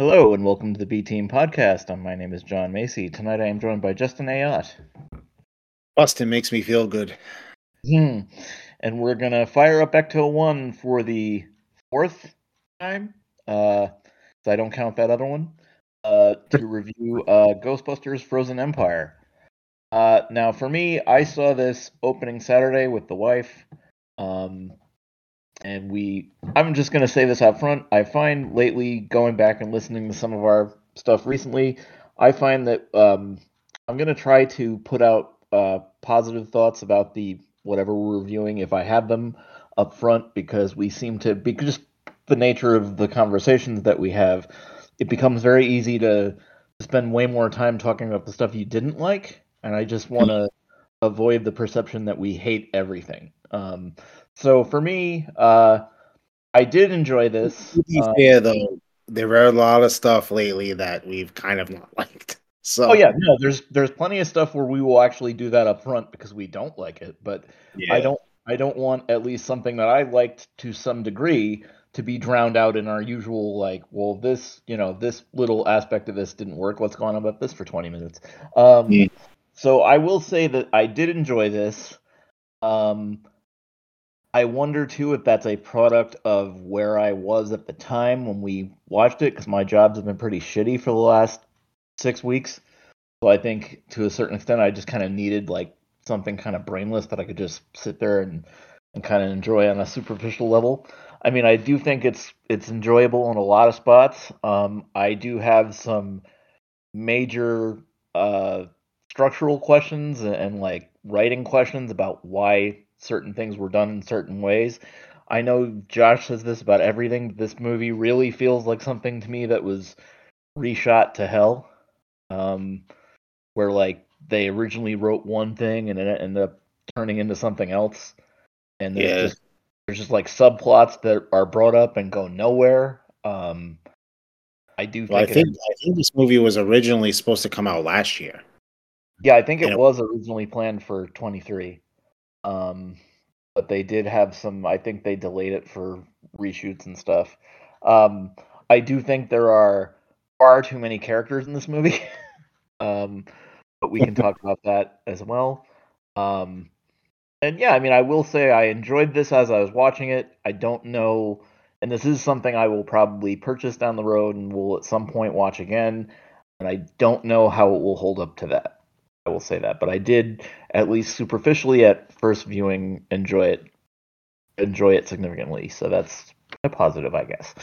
Hello and welcome to the B Team Podcast. My name is John Macy. Tonight I am joined by Justin Ayotte. Austin makes me feel good. And we're gonna fire up Ecto 1 for the fourth time. So I don't count that other one. To review Ghostbusters Frozen Empire. Now for me, I saw this opening Saturday with the wife. I'm just gonna say this up front. I find lately going back and listening to some of our stuff recently, I find that I'm gonna try to put out positive thoughts about the whatever we're reviewing if I have them up front because we seem to because just the nature of the conversations that we have, it becomes very easy to spend way more time talking about the stuff you didn't like, and I just want to avoid the perception that we hate everything. So for me, I did enjoy this. To be fair, though, there are a lot of stuff lately that we've kind of not liked. So, Oh yeah, no, there's plenty of stuff where we will actually do that up front because we don't like it, but I yeah, don't I don't want at least something that I liked to some degree to be drowned out in our usual like, well, this little aspect of this didn't work. Let's go on about this for 20 minutes. Mm. So I will say that I did enjoy this. Um, I wonder too if that's a product of where I was at the time when we watched it, because my jobs have been pretty shitty for the last 6 weeks. So I think to a certain extent, I just kind of needed like something kind of brainless that I could just sit there and kind of enjoy on a superficial level. I mean, I do think it's enjoyable in a lot of spots. I do have some major uh, structural questions and like writing questions about why certain things were done in certain ways. I know Josh says this about everything. This movie really feels like something to me that was reshot to hell, um, where like they originally wrote one thing and it ended up turning into something else, and yeah. there's just like subplots that are brought up and go nowhere. I do Well, I think it think has. I think this movie was originally supposed to come out last year, Yeah, I think it and was originally planned for 23. Um, but they did have some. I think they delayed it for reshoots and stuff. Um, I do think there are far too many characters in this movie. um, but we can talk about that as well. Um, and yeah, I mean, I will say I enjoyed this as I was watching it. I don't know, and this is something I will probably purchase down the road and will at some point watch again. And I don't know how it will hold up to that. I will say that, but I did at least superficially at first viewing enjoy it significantly. So that's a positive, I guess.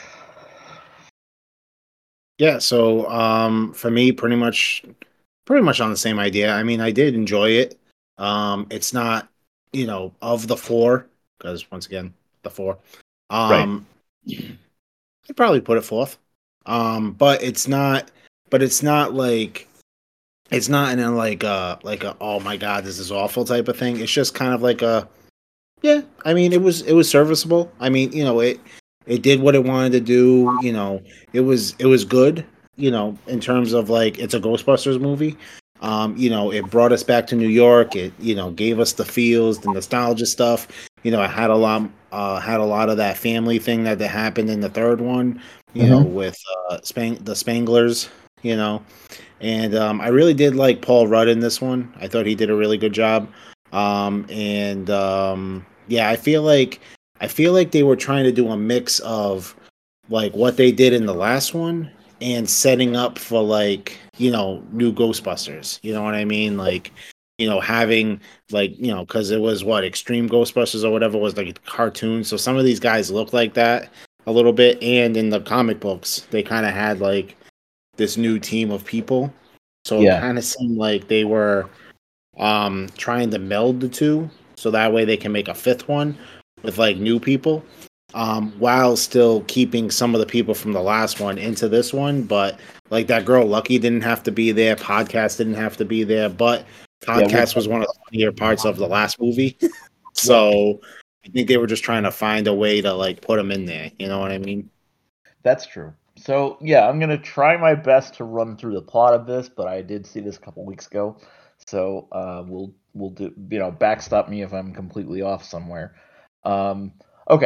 yeah. So, for me, pretty much on the same idea. I mean, I did enjoy it. It's not, of the four, because once again, the four. Right. Um, I'd probably put it fourth. But it's not. But it's not like it's not in a like a oh my god, this is awful type of thing. It's just kind of like a yeah. I mean, it was serviceable. I mean, it did what it wanted to do. It was good. In terms of like it's a Ghostbusters movie. It brought us back to New York. It gave us the feels, the nostalgia stuff. It had a lot of that family thing that happened in the third one. Mm-hmm. With the Spanglers. You know, and I really did like Paul Rudd in this one. I thought he did a really good job. And yeah, I feel like they were trying to do a mix of like what they did in the last one and setting up for like new Ghostbusters. You know what I mean? Like having like because it was what Extreme Ghostbusters or whatever was like a cartoon. So some of these guys look like that a little bit, and in the comic books they kind of had like this new team of people. So it Yeah. kind of seemed like they were trying to meld the two so that way they can make a fifth one with like new people, while still keeping some of the people from the last one into this one. But like that girl Lucky didn't have to be there, Podcast didn't have to be there, but Yeah. We'll Podcast talk was one of the funnier parts of the last movie. Yep. So I think they were just trying to find a way to like put them in there. You know what I mean? That's true. So yeah, I'm gonna try my best to run through the plot of this, but I did see this a couple weeks ago, so we'll do backstop me if I'm completely off somewhere. Um, okay,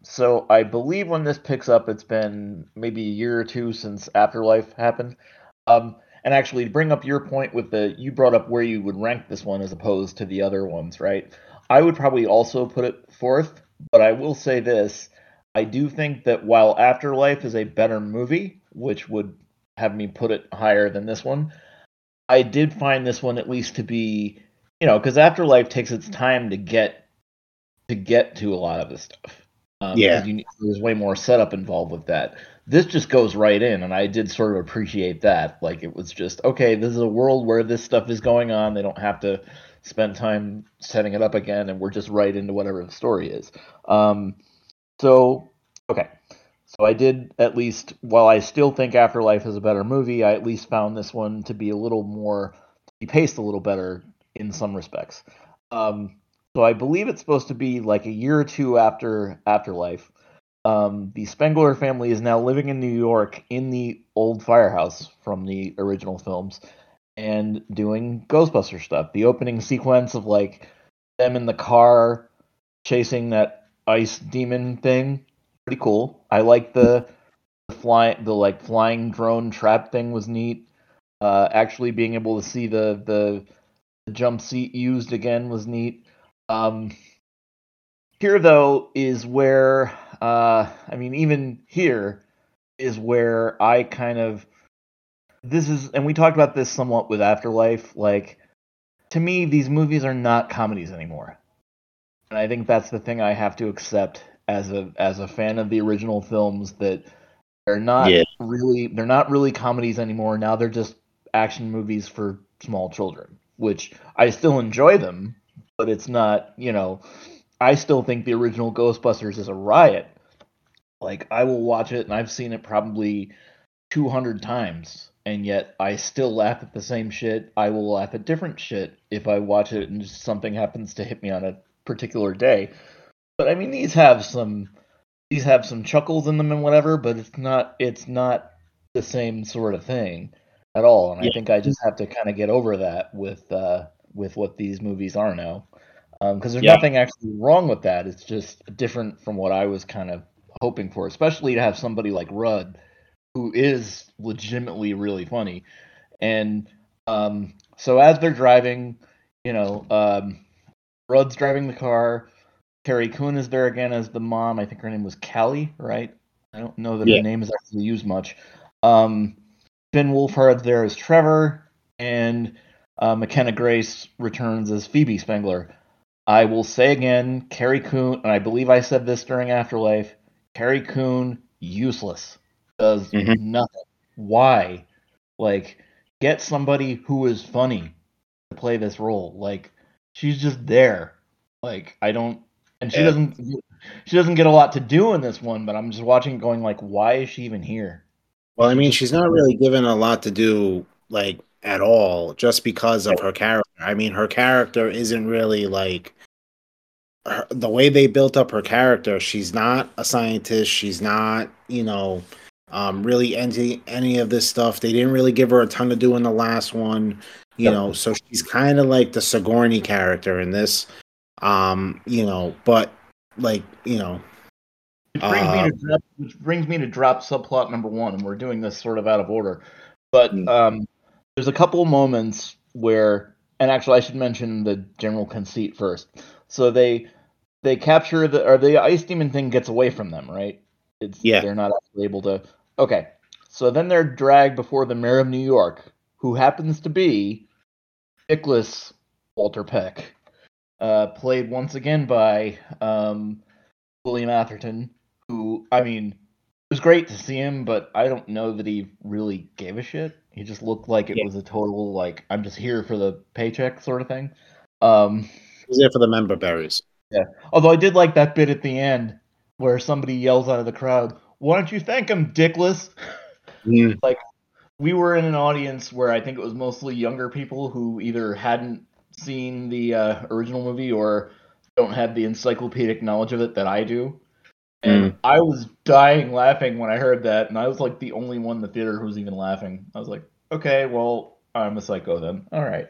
So I believe when this picks up, it's been maybe a year or two since Afterlife happened. Um, and actually, to bring up your point with you brought up where you would rank this one as opposed to the other ones, right? I would probably also put it fourth, but I will say this. I do think that while Afterlife is a better movie, which would have me put it higher than this one, I did find this one at least to be, because Afterlife takes its time to get to a lot of this stuff. Yeah. Because there's way more setup involved with that. This just goes right in, and I did sort of appreciate that. Like it was just okay. This is a world where this stuff is going on. They don't have to spend time setting it up again, and we're just right into whatever the story is. Um, so okay, so I did at least. While I still think Afterlife is a better movie, I at least found this one to be a little more, to be paced a little better in some respects. Um, so I believe it's supposed to be like a year or two after Afterlife. The Spengler family is now living in New York in the old firehouse from the original films and doing Ghostbuster stuff. The opening sequence of like them in the car chasing that ice demon thing, pretty cool. I like the flying drone trap thing was neat. Actually being able to see the jump seat used again was neat. Um, Here though is where I mean even here is where I kind of this is and we talked about this somewhat with Afterlife, like to me these movies are not comedies anymore. And I think that's the thing I have to accept as a fan of the original films, that Yeah. they're not really comedies anymore. Now they're just action movies for small children, which I still enjoy them, but it's not, I still think the original Ghostbusters is a riot. Like I will watch it and I've seen it probably 200 times, and yet I still laugh at the same shit. I will laugh at different shit if I watch it and just something happens to hit me on a particular day. But I mean these have some chuckles in them and whatever, but it's not the same sort of thing at all. And I Yeah. think I just have to kind of get over that with what these movies are now. Because there's Yeah. nothing actually wrong with that. It's just different from what I was kind of hoping for, especially to have somebody like Rudd, who is legitimately really funny. And so as they're driving, Rudd's driving the car. Carrie Coon is there again as the mom. I think her name was Callie, right? I don't know that her Yeah. name is actually used much. Um, Finn Wolfhard's there as Trevor, and McKenna Grace returns as Phoebe Spengler. I will say again, Carrie Coon, and I believe I said this during Afterlife, Carrie Coon, useless. Does Hmm. nothing. Why? Like, get somebody who is funny to play this role. Like, she's just there. Like, I don't, and she Yeah. doesn't, she doesn't get a lot to do in this one. But I'm just watching, going like, why is she even here? Well, I She mean, just, she's not really given a lot to do, like, at all, just because of her character. I mean, her character isn't really like the way they built up her character. She's not a scientist. She's not, really any of this stuff. They didn't really give her a ton to do in the last one, yep. So she's kind of like the Sigourney character in this. But like, uh, Which brings me to drop subplot number one, and we're doing this sort of out of order. But mm, there's a couple moments where, and actually, I should mention the general conceit first. So they capture the ice demon thing gets away from them, right? yeah, They're not actually able to. Okay, so then they're dragged before the mayor of New York, who happens to be Nicholas Walter Peck, played once again by William Atherton, who, I mean, it was great to see him, but I don't know that he really gave a shit. He just looked like it yeah. was a total, like, I'm just here for the paycheck sort of thing. Um, He's there for the member berries. yeah. Although I did like that bit at the end where somebody yells out of the crowd, "Why don't you thank him, Dickless?" Mm, Like, we were in an audience where I think it was mostly younger people who either hadn't seen the original movie or don't have the encyclopedic knowledge of it that I do. And mm. I was dying laughing when I heard that, and I was like the only one in the theater who was even laughing. I was like, okay, well, I'm a psycho then. All right.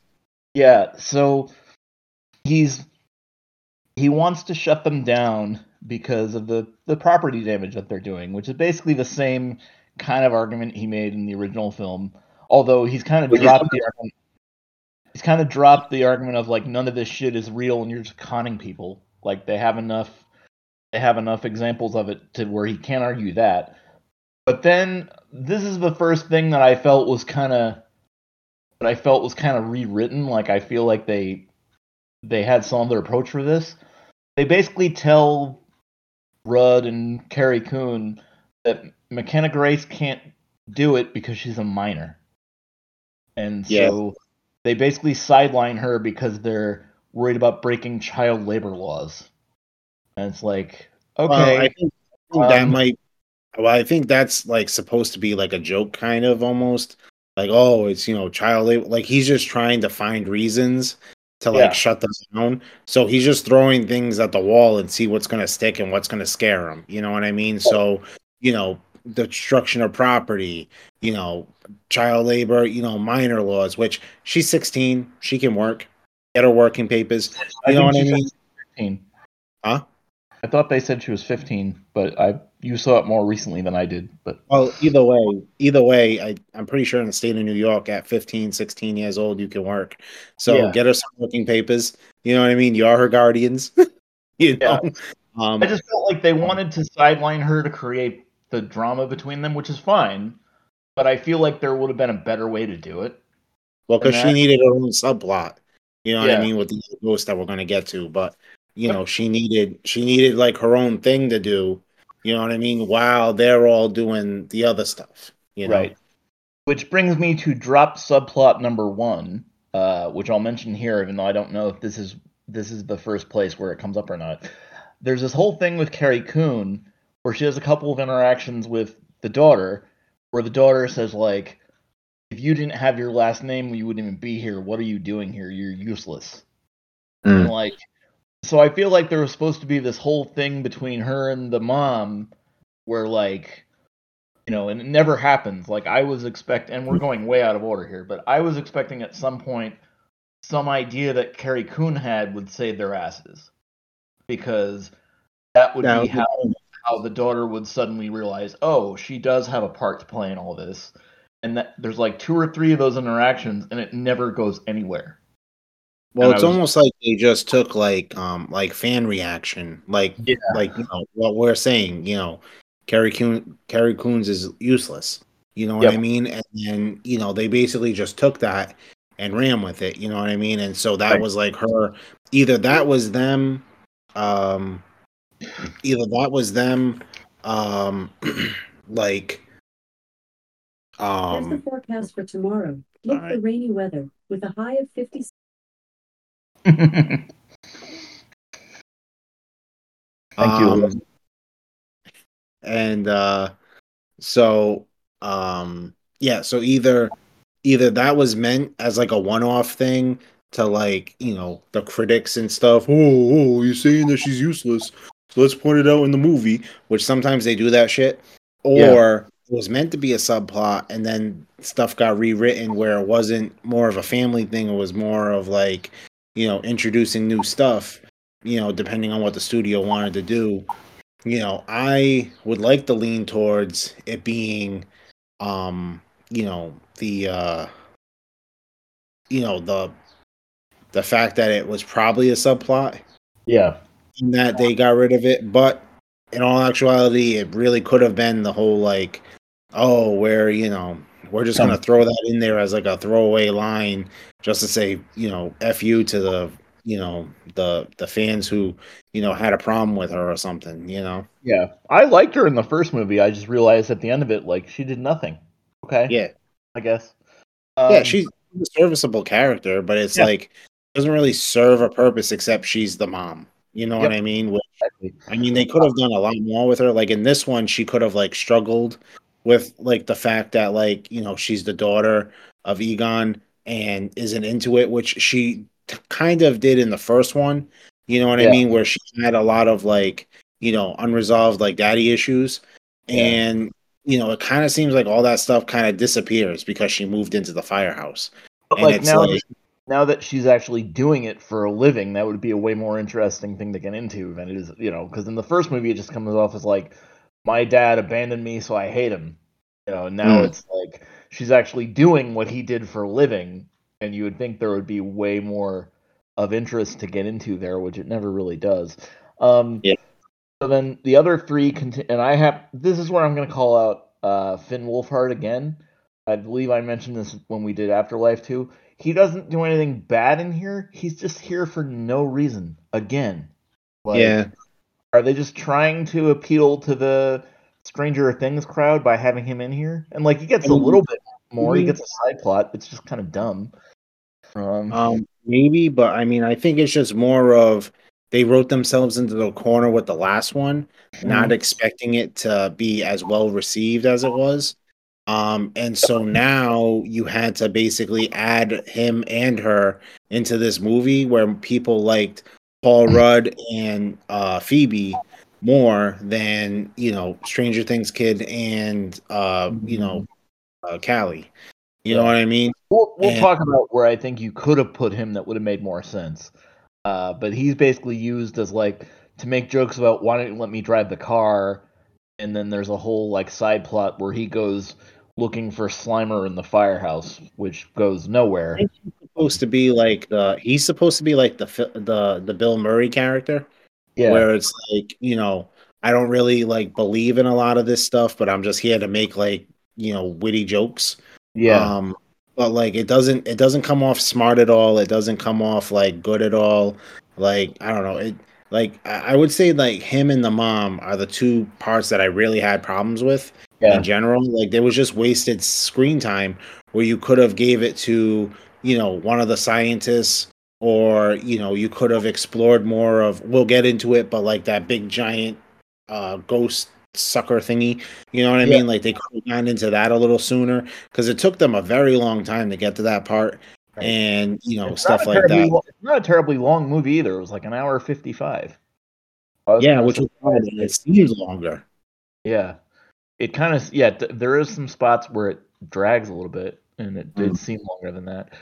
Yeah, so he's he wants to shut them down, because of the property damage that they're doing, which is basically the same kind of argument he made in the original film. Although he's kind of dropped the argument. He's kind of dropped the argument of like none of this shit is real and you're just conning people. Like they have enough examples of it to where he can't argue that. But then this is the first thing that I felt was kind of rewritten. Like I feel like they had some other approach for this. They basically tell Rudd and Carrie Coon that McKenna Grace can't do it because she's a minor. And so they basically sideline her because they're worried about breaking child labor laws. And it's like, okay. I think that's like supposed to be like a joke kind of almost. Like, oh, it's child labor. Like he's just trying to find reasons to like shut them down. So he's just throwing things at the wall and see what's gonna stick and what's gonna scare him. You know what I mean? So, the destruction of property, child labor, minor laws, which she's 16, she can work, get her working papers. You know what I mean? 15. Huh? I thought they said she was 15, but you saw it more recently than I did. But well, either way, I'm pretty sure in the state of New York at 15, 16 years old, you can work. So get her some working papers. You know what I mean? You are her guardians. I just felt like they wanted to sideline her to create the drama between them, which is fine. But I feel like there would have been a better way to do it. Well, because she needed her own subplot. You know what I mean? With the ghost that we're going to get to. But, she needed like her own thing to do. You know what I mean? While they're all doing the other stuff. Right. Which brings me to drop subplot number 1, which I'll mention here, even though I don't know if this is the first place where it comes up or not. There's this whole thing with Carrie Coon where she has a couple of interactions with the daughter, where the daughter says, like, if you didn't have your last name, you wouldn't even be here. What are you doing here? You're useless. And, like, so I feel like there was supposed to be this whole thing between her and the mom where, like, and it never happens. Like, I was expecting, and we're going way out of order here, but I was expecting at some point some idea that Carrie Coon had would save their asses. Because that would be how the daughter would suddenly realize, oh, she does have a part to play in all this. And that there's like 2 or 3 of those interactions, and it never goes anywhere. Well, it's almost like they just took like fan reaction, like what we're saying. Carrie Coons is useless. You know what I mean? And then they basically just took that and ran with it. You know what I mean? And so that was like her. Either that was them. Like. Here's the forecast for tomorrow. Look for rainy weather with a high of 50. Thank you. And so either that was meant as like a one-off thing to like the critics and stuff. Oh, you're saying that she's useless, so let's point it out in the movie, which sometimes they do that shit. Or it was meant to be a subplot, and then stuff got rewritten where it wasn't more of a family thing. It was more of like, introducing new stuff, depending on what the studio wanted to do. I would like to lean towards it being, the fact that it was probably a subplot. Yeah. In that they got rid of it, but in all actuality, it really could have been the whole like, oh, where we're just gonna throw that in there as like a throwaway line, just to say f you to the the fans who had a problem with her or something. Yeah, I liked her in the first movie. I just realized at the end of it, like, she did nothing. Okay. Yeah, I guess. She's a serviceable character, but it's like doesn't really serve a purpose except she's the mom. You know what I mean? I mean, they could have done a lot more with her. Like in this one, she could have like struggled with like the fact that like she's the daughter of Egon and isn't into it, which she kind of did in the first one. You know what I mean? Where she had a lot of like unresolved like daddy issues, and it kind of seems like all that stuff kind of disappears because she moved into the firehouse. But and like now, now that she's actually doing it for a living, that would be a way more interesting thing to get into than it is, because in the first movie it just comes off as like, my dad abandoned me, so I hate him. Now it's like she's actually doing what he did for a living, and you would think there would be way more of interest to get into there, which it never really does. Yeah. So then the other three, and this is where I'm going to call out Finn Wolfhard again. I believe I mentioned this when we did Afterlife 2. He doesn't do anything bad in here. He's just here for no reason. Again. Are they just trying to appeal to the Stranger Things crowd by having him in here? And he gets a little bit more. He gets a side plot. It's just kind of dumb. Maybe, but I think it's just more of they wrote themselves into the corner with the last one, not expecting it to be as well received as it was. And so now you had to basically add him and her into this movie where people liked Paul Rudd and Phoebe more than Stranger Things kid and Callie. You know what I mean? We'll talk about where I think you could have put him that would have made more sense. But he's basically used as to make jokes about why don't you let me drive the car, and then there's a whole side plot where he goes looking for Slimer in the firehouse, which goes nowhere. He's supposed to be he's supposed to be like the Bill Murray character, where it's I don't really believe in a lot of this stuff, but I'm just here to make witty jokes. Yeah. But it doesn't come off smart at all. It doesn't come off good at all. I don't know. I would say him and the mom are the two parts that I really had problems with in general. There was just wasted screen time where you could have gave it to, one of the scientists, or, you could have explored more of, we'll get into it, but that big giant ghost sucker thingy, you know what I mean? They could have gone into that a little sooner, because it took them a very long time to get to that part. Right. And it's stuff like that. It's not a terribly long movie either. It was an hour 55. Yeah, which was fine. It seems longer. Yeah, it kind of there is some spots where it drags a little bit, and it did seem longer than that.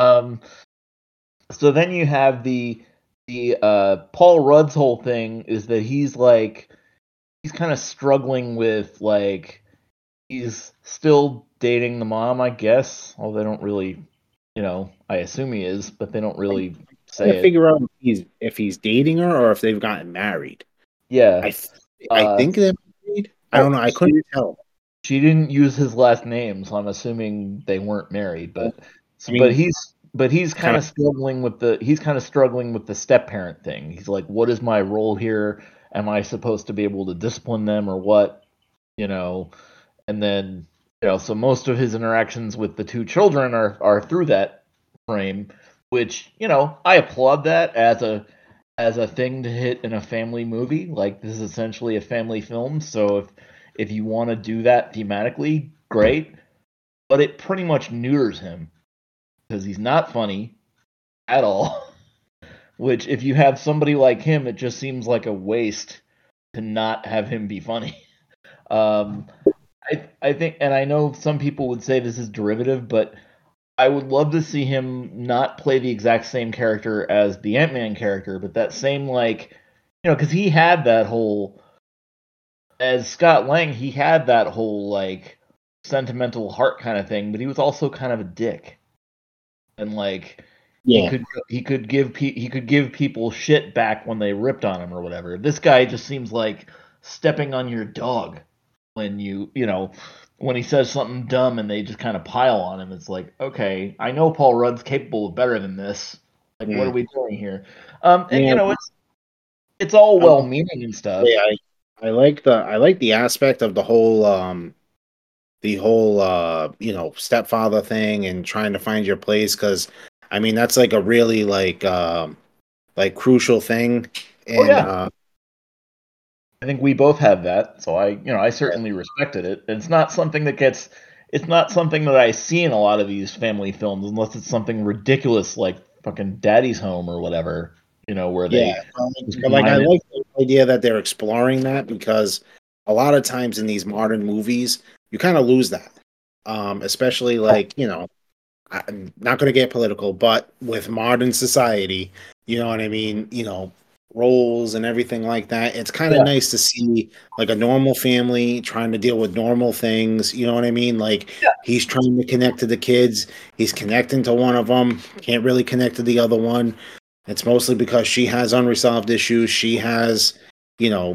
So then you have the Paul Rudd's whole thing is that he's kind of struggling with he's still dating the mom, I guess. Although they don't really, I assume he is, but they don't really say it. Figure out if he's dating her or if they've gotten married. Yeah, I think they're married. I don't know. I couldn't tell. She didn't use his last name, so I'm assuming they weren't married. But he's kind of struggling with the step parent thing. He's like, what is my role here? Am I supposed to be able to discipline them or what? And then, so most of his interactions with the two children are through that frame, which, I applaud that as a thing to hit in a family movie. This is essentially a family film. So if you want to do that thematically, great. But it pretty much neuters him because he's not funny at all. Which, if you have somebody like him, it just seems like a waste to not have him be funny. I think, and I know some people would say this is derivative, but I would love to see him not play the exact same character as the Ant-Man character, but that same because he had that whole, as Scott Lang, he had that whole sentimental heart kind of thing, but he was also kind of a dick, and he could give people shit back when they ripped on him or whatever. This guy just seems like stepping on your dog when when he says something dumb and they just kind of pile on him. It's like, okay, I know Paul Rudd's capable of better than this. What are we doing here? And it's all well-meaning and stuff. Yeah, I like the aspect of the whole stepfather thing and trying to find your place, because that's a really crucial thing. And I think we both have that, so I certainly respected it. And it's not something that I see in a lot of these family films, unless it's something ridiculous like fucking Daddy's Home or whatever, where they. But I like the idea that they're exploring that, because a lot of times in these modern movies, you kind of lose that, especially I'm not going to get political, but with modern society, you know what I mean? Roles and everything like that. It's kind of Yeah. nice to see like a normal family trying to deal with normal things. You know what I mean? Like Yeah. he's trying to connect to the kids. He's connecting to one of them. Can't really connect to the other one. It's mostly because she has unresolved issues. She has, you know,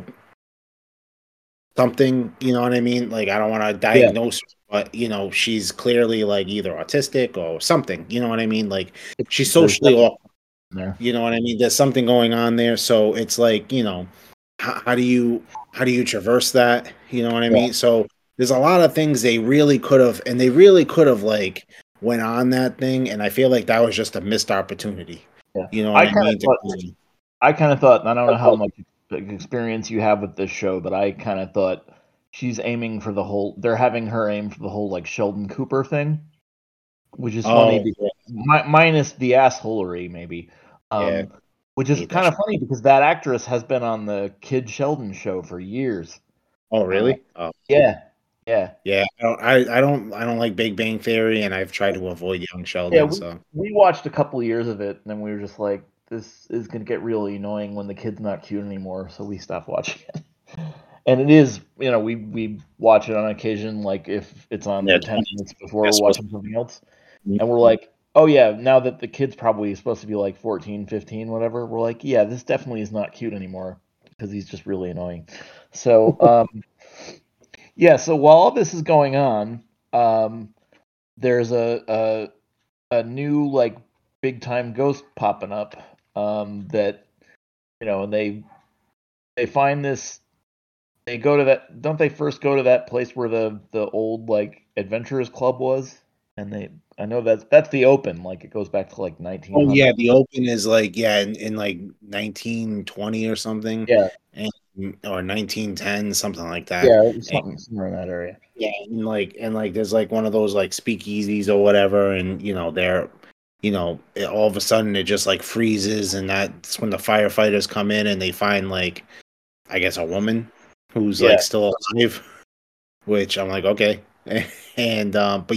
something, you know what I mean? Like I don't want to Yeah. diagnose her, but she's clearly like either autistic or something, you know what I mean? Like she's There's socially definitely awkward, there. you know what I mean? There's something going on there, so it's like, how do you traverse that? You know what I Yeah. mean? So there's a lot of things they really could have like went on that thing, and I feel like that was just a missed opportunity. Yeah. You know what I I kind of mean? thought. I kind of thought. I don't know how much experience you have with this show, but I kind of thought she's aiming for the whole. They're having her aim for the whole like Sheldon Cooper thing, which is funny. Oh, yeah, Minus the assholery, maybe. yeah, Um, which I is hate that kind of shit. funny because that actress has been on the Kid Sheldon show for years. Oh, Uh, really? Oh. yeah, yeah, Yeah, I don't like Big Bang Theory, and I've tried to avoid Young yeah. Sheldon. So We watched a couple of years of it, and then we were just like, this is gonna get really annoying when the kid's not cute anymore, so we stopped watching it. And it is, we watch it on occasion, like if it's on yeah, for 10 minutes before we're that's what's watching something else, and we're like, oh yeah, now that the kid's probably supposed to be like 14, 15, whatever, we're like, yeah, this definitely is not cute anymore because he's just really annoying. So, yeah, so while all this is going on, um, there's a new like big time ghost popping up, that and they find this. They go to that. Don't they first go to that place where the old like adventurers club was? And I know that's the open. Like it goes back to like Oh yeah, 1900. the Open is like in like 1920 or something, Yeah, and or 1910 something like that. yeah, it was And, something somewhere in that area. yeah, and there's like one of those like speakeasies or whatever, and they're all of a sudden it just like freezes, and that's when the firefighters come in and they find like I guess a woman who's Yeah, like still alive, which I'm like okay, and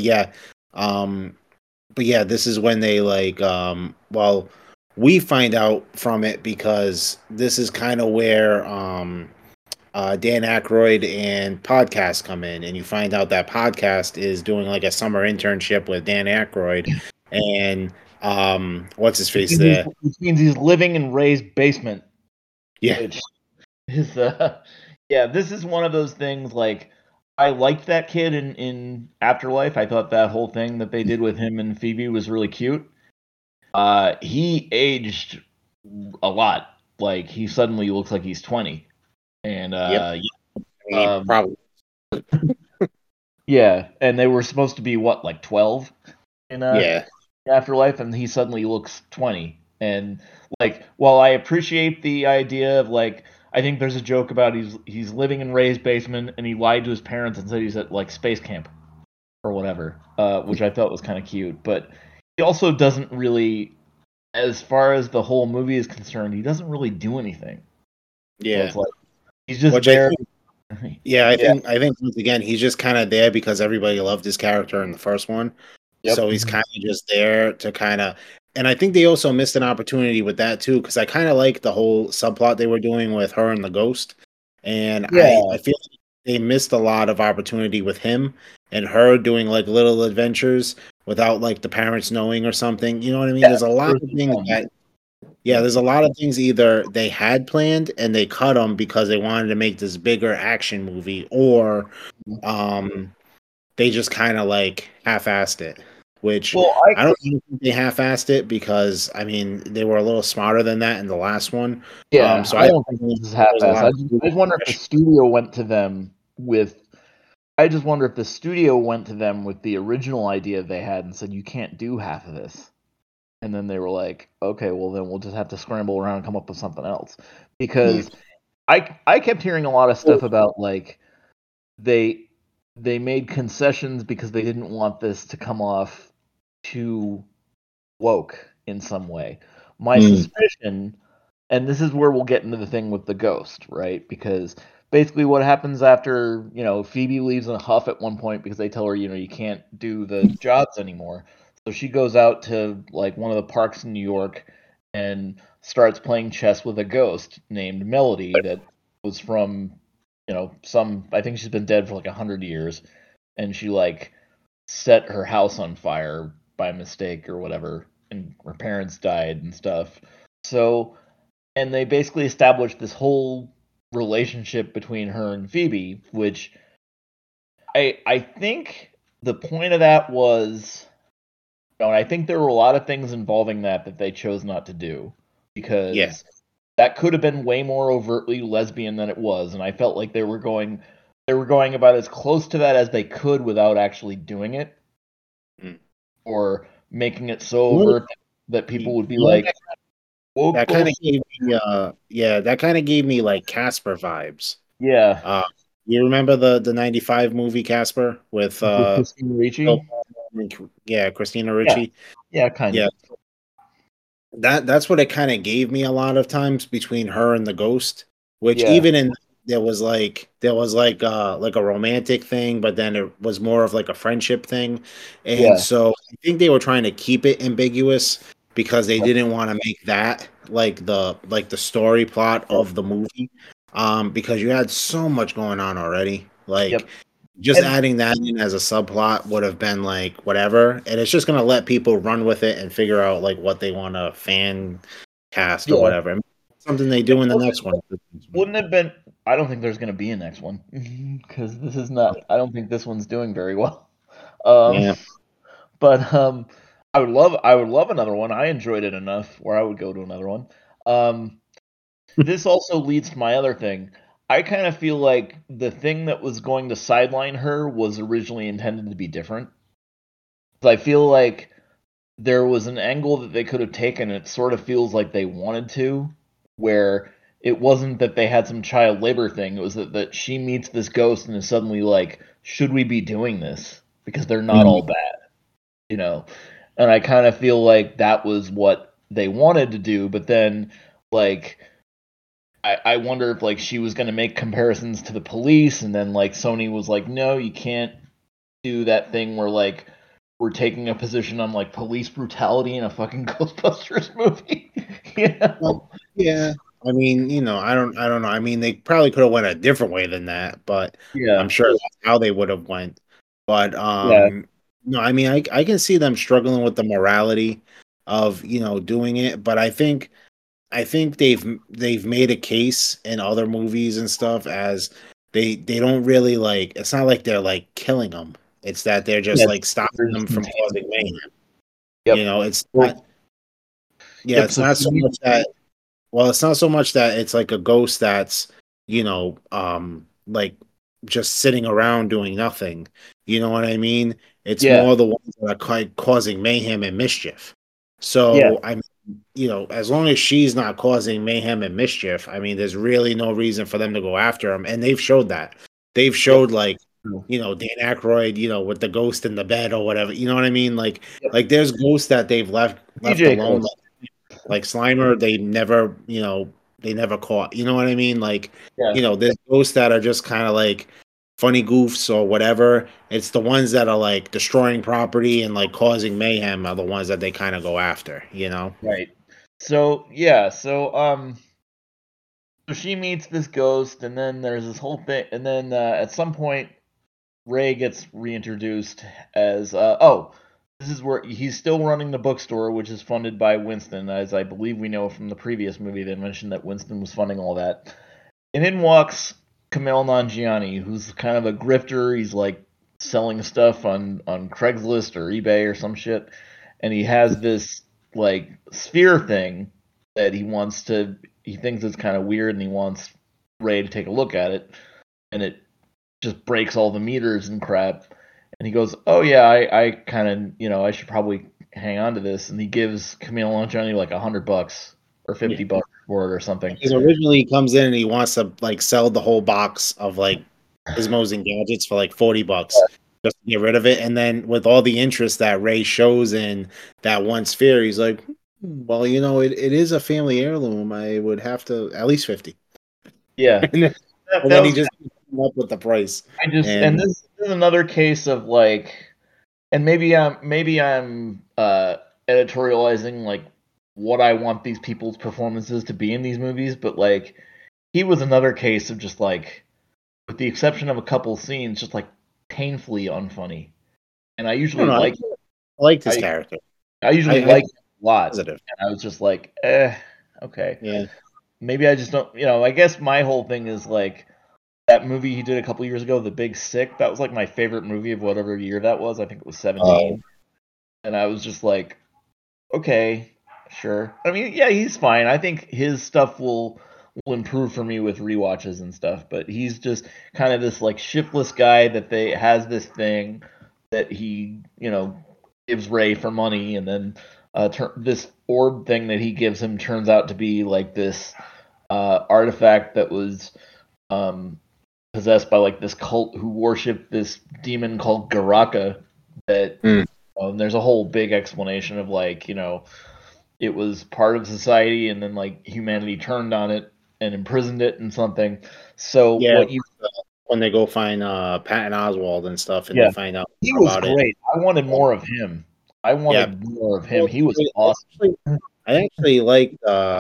um but yeah, this is when they like well, we find out from it because this is kind of where Dan Aykroyd and podcast come in, and you find out that podcast is doing like a summer internship with Dan Aykroyd and what's his which face means there? which means he's living in Ray's basement, Yeah. which is yeah. This is one of those things like. I liked that kid in Afterlife. I thought that whole thing that they did with him and Phoebe was really cute. He aged a lot. Like he suddenly looks like he's 20, and Yep. um, Probably. yeah, and they were supposed to be what, like 12 in Yeah. Afterlife, and he suddenly looks 20. And like, while I appreciate the idea of like, I think there's a joke about he's living in Ray's basement, and he lied to his parents and said he's at like space camp or whatever, which I thought was kind of cute. But he also doesn't really, as far as the whole movie is concerned, he doesn't really do anything. So Yeah. it's like he's just Which I there. think yeah, Yeah. I think once again he's just kind of there because everybody loved his character in the first one. Yep. So he's kind of just there to kind of, and I think they also missed an opportunity with that too, because I kind of like the whole subplot they were doing with her and the ghost, and I Yeah. feel like they missed a lot of opportunity with him and her doing like little adventures without like the parents knowing or something. You know what I mean? Yeah. There's a lot First of and things foremost. that yeah, there's a lot of things either they had planned and they cut them because they wanted to make this bigger action movie, or um they just kind of like half-assed it, which Well, I don't think they half-assed it because I mean they were a little smarter than that in the last one. yeah, So I I don't think this is there's a half-assed. lot I of just, I just wonder if the studio went to them with. I just wonder if the studio went to them with the original idea they had and said, "You can't do half of this," and then they were like, "Okay, well then we'll just have to scramble around and come up with something else." Because I kept hearing a lot of stuff about like they they made concessions because they didn't want this to come off too woke in some way. My Mm, suspicion, and this is where we'll get into the thing with the ghost, right? Because basically what happens after, Phoebe leaves in a huff at one point because they tell her, you can't do the jobs anymore. So she goes out to like one of the parks in New York and starts playing chess with a ghost named Melody that was from, I think she's been dead for like 100 years, and she like set her house on fire by mistake or whatever, and her parents died and stuff. So, and they basically established this whole relationship between her and Phoebe, which I think the point of that was, and I think there were a lot of things involving that they chose not to do because that could have been way more overtly lesbian than it was, and I felt like they were going about as close to that as they could without actually doing it, or making it so overt that people would be like, that kind of gave me, that kind of gave me like Casper vibes. Yeah. You remember the '95 movie Casper with Christina Ricci? Christina Ricci. Yeah, kind of. That's what it kind of gave me a lot of times between her and the ghost. Which even in there was like a romantic thing, but then it was more of like a friendship thing, and so I think they were trying to keep it ambiguous because they didn't want to make that like the story plot of the movie, because you had so much going on already, like. Just adding that in as a subplot would have been like whatever, and it's just gonna let people run with it and figure out like what they want to fan cast or whatever. Something they do in the next one. Wouldn't have been. I don't think there's gonna be a next one because this is not. I don't think this one's doing very well. But I would love another one. I enjoyed it enough where I would go to another one. This also leads to my other thing. I kind of feel like the thing that was going to sideline her was originally intended to be different. I feel like there was an angle that they could have taken, and it sort of feels like they wanted to, where it wasn't that they had some child labor thing. It was that she meets this ghost and is suddenly like, should we be doing this? Because they're not all bad, And I kind of feel like that was what they wanted to do, but then, like, I wonder if like she was going to make comparisons to the police, and then like Sony was like, no, you can't do that thing where like we're taking a position on like police brutality in a fucking Ghostbusters movie. Yeah. I mean, I don't know. I mean, they probably could have went a different way than that, but I'm sure that's how they would have went. But no, I mean, I can see them struggling with the morality of doing it, but I think they've made a case in other movies and stuff as they don't really like. It's not like they're like killing them. It's that they're just like stopping them from causing mayhem. It's not. Yeah, it's not so much that. Well, it's not so much that it's like a ghost that's like just sitting around doing nothing. You know what I mean? It's more the ones that are causing mayhem and mischief. So I mean, as long as she's not causing mayhem and mischief, I mean, there's really no reason for them to go after him. And they've showed that. They've showed like, Dan Aykroyd, with the ghost in the bed or whatever. You know what I mean? Like there's ghosts that they've left alone. Like Slimer, they never caught. You know what I mean? Like, there's ghosts that are just kind of like funny goofs or whatever. It's the ones that are like destroying property and like causing mayhem are the ones that they kind of go after, Right. So so she meets this ghost, and then there's this whole thing, and then at some point Ray gets reintroduced as this is where he's still running the bookstore, which is funded by Winston, as I believe we know from the previous movie. They mentioned that Winston was funding all that. And in walks Kumail Nanjiani, who's kind of a grifter. He's like selling stuff on Craigslist or eBay or some shit. And he has this like sphere thing that he thinks it's kind of weird, and he wants Ray to take a look at it. And it just breaks all the meters and crap. And he goes, oh yeah, I kind of, I should probably hang on to this. And he gives Kumail Nanjiani like $100 or $50 for it or something. Because originally he comes in and he wants to like sell the whole box of like gizmos and gadgets for like $40 just to get rid of it. And then with all the interest that Ray shows in that one sphere, he's like, well, it is a family heirloom. I would have to at least 50. Yeah. and then he just came up with the price. And this is another case of like And maybe I'm editorializing like what I want these people's performances to be in these movies, but like he was another case of just like, with the exception of a couple scenes, just like painfully unfunny. And I I don't usually know. like I liked his I character. I usually I like him a lot, positive. and I was just like, okay. Yeah. Maybe I just don't, I guess my whole thing is like that movie he did a couple years ago, The Big Sick. That was like my favorite movie of whatever year that was. I think it was Oh. 17. And I was just like, okay, sure. I mean, yeah, he's fine. I think his stuff will improve for me with rewatches and stuff, but he's just kind of this like shiftless guy that they has this thing that he, gives Ray for money, and then this orb thing that he gives him turns out to be like this artifact that was um, possessed by like this cult who worshipped this demon called Garaka. That Mm. there's a whole big explanation of like it was part of society, and then like humanity turned on it and imprisoned it in something. So Yeah. what you When they go find Patton Oswald and stuff, and they yeah, find out he more was about it. great. I wanted more of him. I Yeah. wanted more of him. Well, He was awesome. I actually liked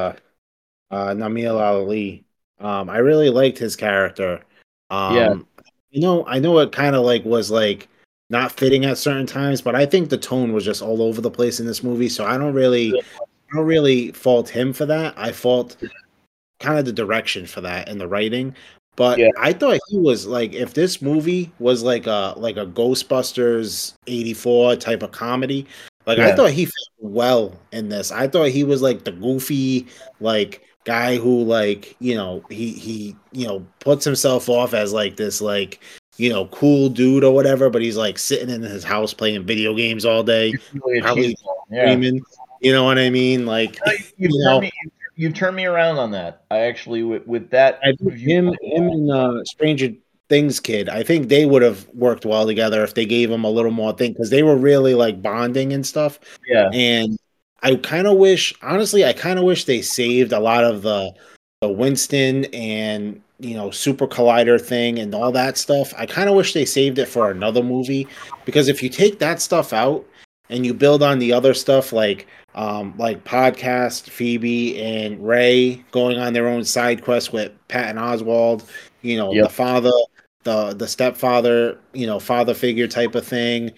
Namil Ali. I really liked his character. Yeah, I know it kind of like was like not fitting at certain times, but I think the tone was just all over the place in this movie. So I don't really fault him for that. I fault kind of the direction for that and the writing. But yeah, I thought he was like, if this movie was like a Ghostbusters '84 type of comedy, like I yeah, thought he fit well in this. I thought he was like the goofy like guy who like he puts himself off as like this like cool dude or whatever, but he's like sitting in his house playing video games all day, he's really a probably cheeseball. Yeah. dreaming. You know what I mean? Like No, you you've turned know. me you've turned me around on that. I actually with that I think view. him and Stranger Things kid, I think they would have worked well together if they gave him a little more thing because they were really like bonding and stuff. Yeah, And I kind of wish, honestly, I kind of wish they saved a lot of the Winston and Super Collider thing and all that stuff. I kind of wish they saved it for another movie because if you take that stuff out and you build on the other stuff like podcast Phoebe and Ray going on their own side quest with Patton Oswald, the yep, father, the stepfather, father figure type of thing,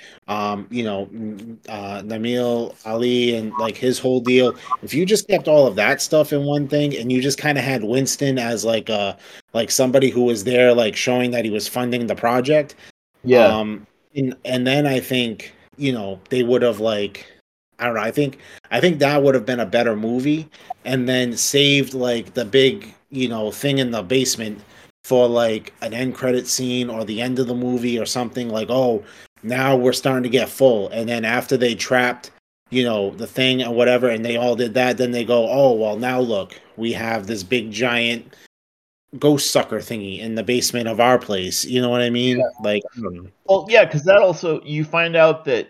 Namil Ali and like his whole deal. If you just kept all of that stuff in one thing and you just kind of had Winston as like somebody who was there like showing that he was funding the project, yeah, um and then I think they would have like I don't know. I think that would have been a better movie, and then saved like the big thing in the basement for like an end credit scene or the end of the movie or something like, oh, now we're starting to get full, and then after they trapped the thing or whatever, and they all did that, then they go, oh well, now look, we have this big giant ghost sucker thingy in the basement of our place. You know what I mean? yeah. Like I don't know. Well, yeah, because that also you find out that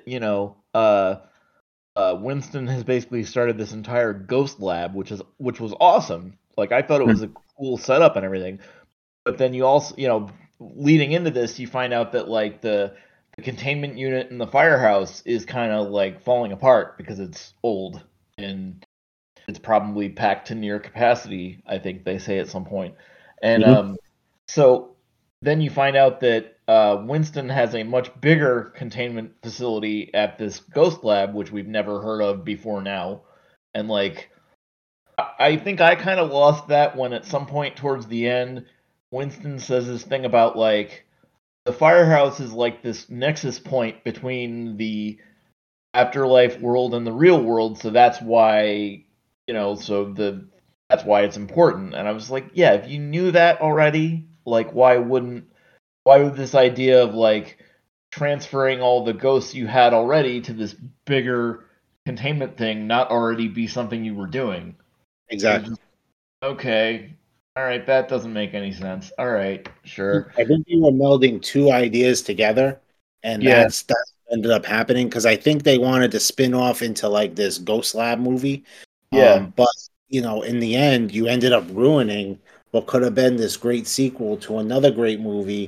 Winston has basically started this entire ghost lab, which was awesome. Like I thought it was a cool setup and everything. But then you also, leading into this, you find out that like the containment unit in the firehouse is kind of like falling apart because it's old and it's probably packed to near capacity. I think they say at some point, and Mhm. so then you find out that Winston has a much bigger containment facility at this ghost lab, which we've never heard of before now, and like I think I kind of lost that when at some point towards the end, Winston says this thing about like the firehouse is like this nexus point between the afterlife world and the real world, so that's why that's why it's important. And I was like, yeah, if you knew that already, like why would this idea of like transferring all the ghosts you had already to this bigger containment thing not already be something you were doing? It was Exactly. just okay. All right, that doesn't make any sense. All right, sure. I think they were melding two ideas together, and Yeah, that ended up happening because I think they wanted to spin off into like this Ghost Lab movie. yeah, But in the end, you ended up ruining what could have been this great sequel to another great movie,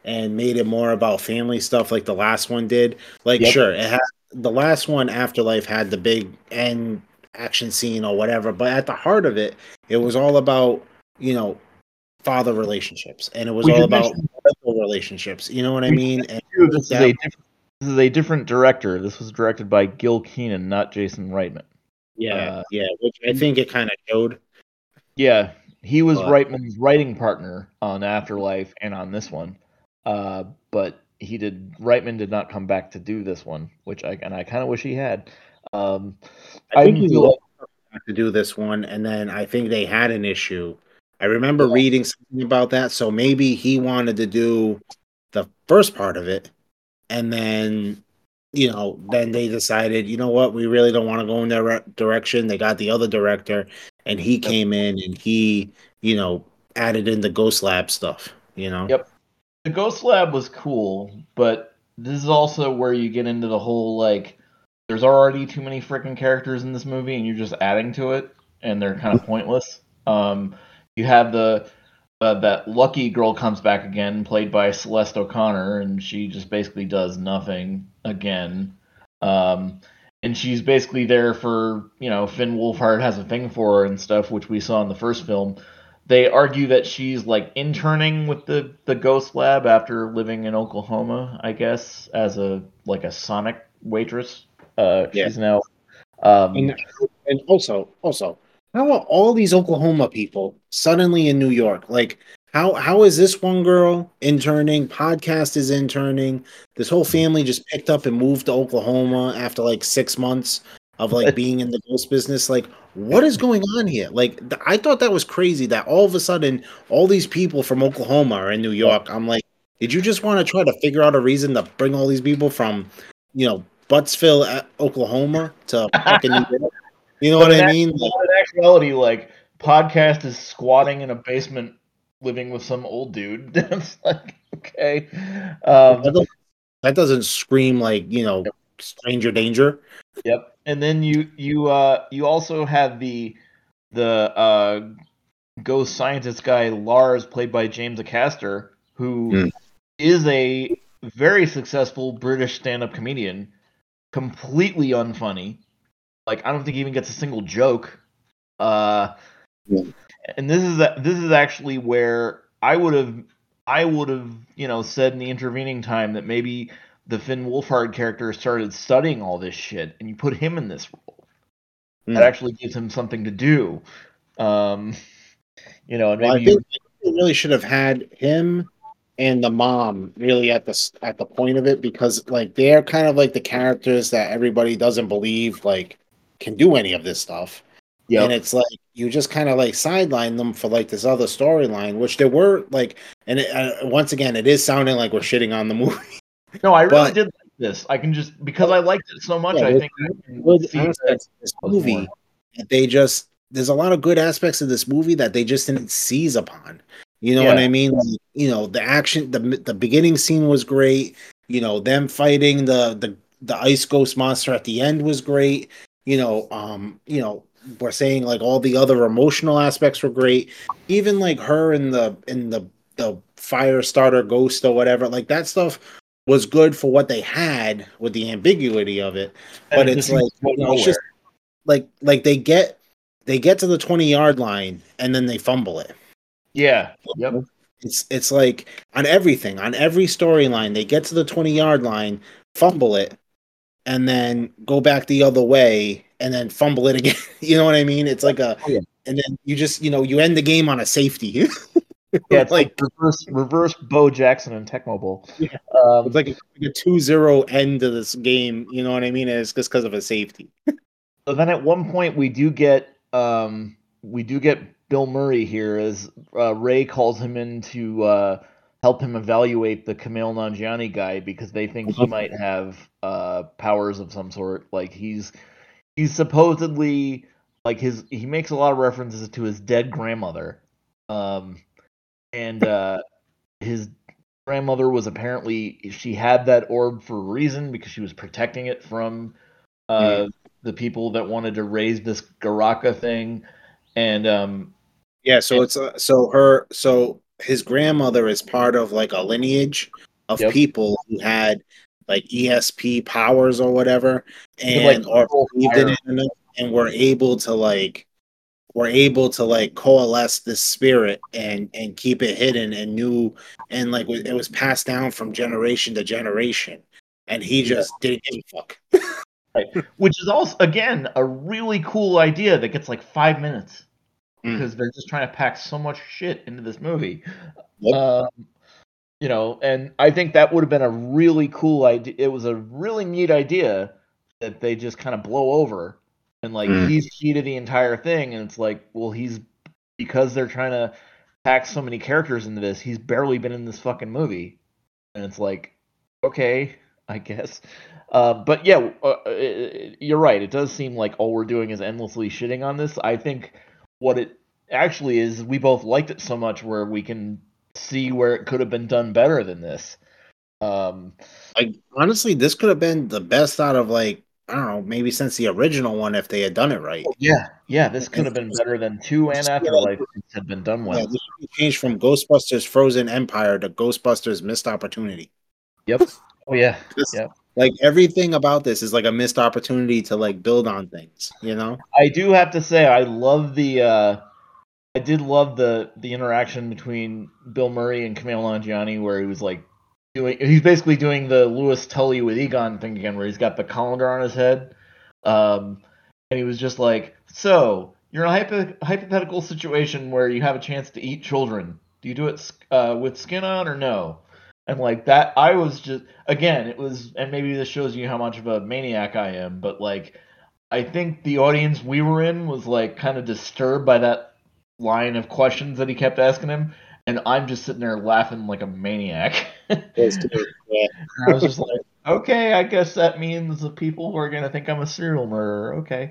and made it more about family stuff like the last one did. Like, Yep. sure, it had the last one, Afterlife, had the big end action scene or whatever, but at the heart of it, it was all about, father relationships, and it was We all should about mention, parental relationships. You know what I we mean? should And mention too, I think that this is a different director. This was directed by Gil Keenan, not Jason Reitman. yeah, which I think it kind of showed. Yeah, he was But Reitman's writing partner on Afterlife and on this one, but Reitman did not come back to do this one, which I kind of wish he had. Um, I I think didn't he feel looked like to do this one, and then I think they had an issue. I remember reading something about that, so maybe he wanted to do the first part of it, and then then they decided, you know what, we really don't want to go in that direction. They got the other director, and he came in and he, added in the Ghost Lab stuff. yep, the Ghost Lab was cool, but this is also where you get into the whole like, there's already too many freaking characters in this movie, and you're just adding to it, and they're kind of pointless. You have that Lucky girl comes back again, played by Celeste O'Connor, and she just basically does nothing again. And she's basically there for, Finn Wolfhard has a thing for her and stuff, which we saw in the first film. They argue that she's like interning with the Ghost Lab after living in Oklahoma, I guess, as a Sonic waitress. Yeah. She's now And and also, how are all these Oklahoma people suddenly in New York? Like, how is this one girl interning? Podcast is interning. This whole family just picked up and moved to Oklahoma after like 6 months of like being in the ghost business. Like, what is going on here? Like, I thought that was crazy that all of a sudden all these people from Oklahoma are in New York. I'm like, did you just want to try to figure out a reason to bring all these people from, Buttsville, Oklahoma to fucking New York? You know But what I mean? Like, in actuality, like Podcast is squatting in a basement, living with some old dude. It's like okay, that doesn't scream like stranger danger. yep. And then you also have the ghost scientist guy Lars, played by James Acaster, who is a very successful British stand-up comedian, completely unfunny. Like I don't think he even gets a single joke. And this is actually where I would have said in the intervening time that maybe the Finn Wolfhard character started studying all this shit, and you put him in this role. That actually gives him something to do. And Well, I think they really should have had him and the mom really at the point of it, because like they're kind of like the characters that everybody doesn't believe like can do any of this stuff. And it's like you just kind of like sideline them for like this other storyline, which there were like, and once again, it is sounding like we're shitting on the movie. No, I really did like this. I can just because I liked it so much. I think I can good see aspects of this movie that they just there's a lot of good aspects of this movie that they just didn't seize upon. You know what I mean? Like, the action, the beginning scene was great. Them fighting the ice ghost monster at the end was great. We're saying like all the other emotional aspects were great. Even like her in the fire starter ghost or whatever, like that stuff was good for what they had with the ambiguity of it. But it's like it's just like they get to the 20-yard line and then they fumble it. Yeah. Yep. It's like on every storyline, they get to the 20-yard line, fumble it, and then go back the other way and then fumble it again. You know what I mean? It's like and then you just you end the game on a safety. Yeah, it's like reverse Bo Jackson and Tecmo Bowl. Yeah. It's like a 2-0 end to this game. You know what I mean? And it's just because of a safety. So then at one point we do get Bill Murray here as Ray calls him in to help him evaluate the Kumail Nanjiani guy because they think he might have powers of some sort. Like he's supposedly like he makes a lot of references to his dead grandmother. And his grandmother was apparently she had that orb for a reason because she was protecting it from the people that wanted to raise this Garaka thing, and so it's so his grandmother is part of like a lineage of people who had like ESP powers or whatever, and or believed in it enough, and were able to like coalesce this spirit and keep it hidden and knew, and like it was passed down from generation to generation, and he just didn't give a fuck. Right. Which is also, again, a really cool idea that gets like 5 minutes because they're just trying to pack so much shit into this movie. Yep. You know, and I think that would have been a really cool idea. It was a really neat idea that they just kind of blow over, and like he's key to the entire thing, and it's like, well, he's, because they're trying to pack so many characters into this, he's barely been in this fucking movie, and it's like, okay, I guess. But yeah, you're right. It does seem like all we're doing is endlessly shitting on this. I think what it actually is, we both liked it so much where we can see where it could have been done better than this. Like honestly, this could have been the best out of like, I don't know, maybe since the original one if they had done it right. Yeah, this could have been better than 2 and Afterlife had been done well. Yeah, this should be changed from Ghostbusters Frozen Empire to Ghostbusters Missed Opportunity. Yep. Oh yeah. Yep. Like everything about this is like a missed opportunity to like build on things, you know? I do have to say I love I did love the interaction between Bill Murray and Kumail Nanjiani, where he was like he's basically doing the Louis Tully with Egon thing again, where he's got the colander on his head, and he was just like, "So you're in a hypothetical situation where you have a chance to eat children. Do you do it with skin on or no?" And like that, I was just, again, it was, and maybe this shows you how much of a maniac I am, but like, I think the audience we were in was like kind of disturbed by that line of questions that he kept asking him, and I'm just sitting there laughing like a maniac. I was just like, okay, I guess that means the people who are gonna think I'm a serial murderer. Okay.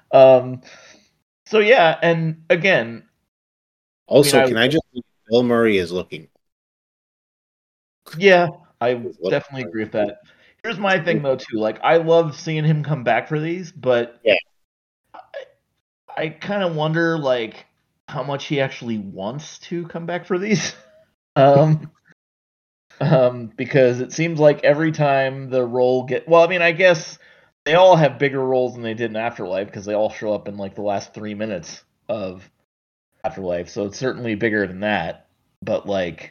So yeah, and again, also, can I just Bill Murray is looking. Yeah, I definitely agree with that. Here's my thing though too. Like, I love seeing him come back for these, but yeah, I kind of wonder like how much he actually wants to come back for these. Because it seems like every time the role well, I mean, I guess they all have bigger roles than they did in Afterlife because they all show up in like the last 3 minutes of Afterlife, so it's certainly bigger than that. But like,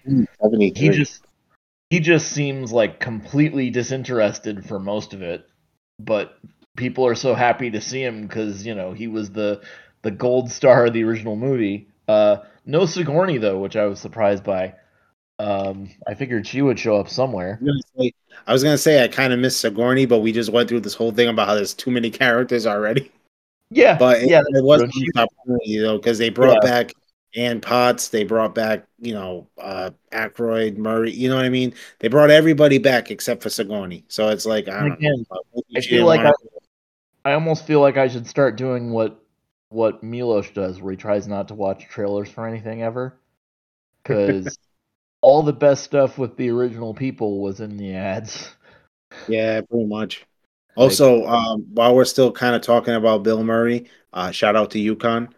he just seems like completely disinterested for most of it, but people are so happy to see him because, you know, he was the gold star of the original movie. No Sigourney though, which I was surprised by. I figured she would show up somewhere. I was gonna say I kind of miss Sigourney, but we just went through this whole thing about how there's too many characters already. Yeah, but it was a missed opportunity, you know, because they brought back Ann Potts, they brought back, you know, Aykroyd, Murray, you know what I mean? They brought everybody back except for Sigourney. So it's like, I don't know. I feel like I almost feel like I should start doing what Milos does, where he tries not to watch trailers for anything ever, because all the best stuff with the original people was in the ads. Yeah, pretty much. Also, while we're still kind of talking about Bill Murray, shout out to Yukon.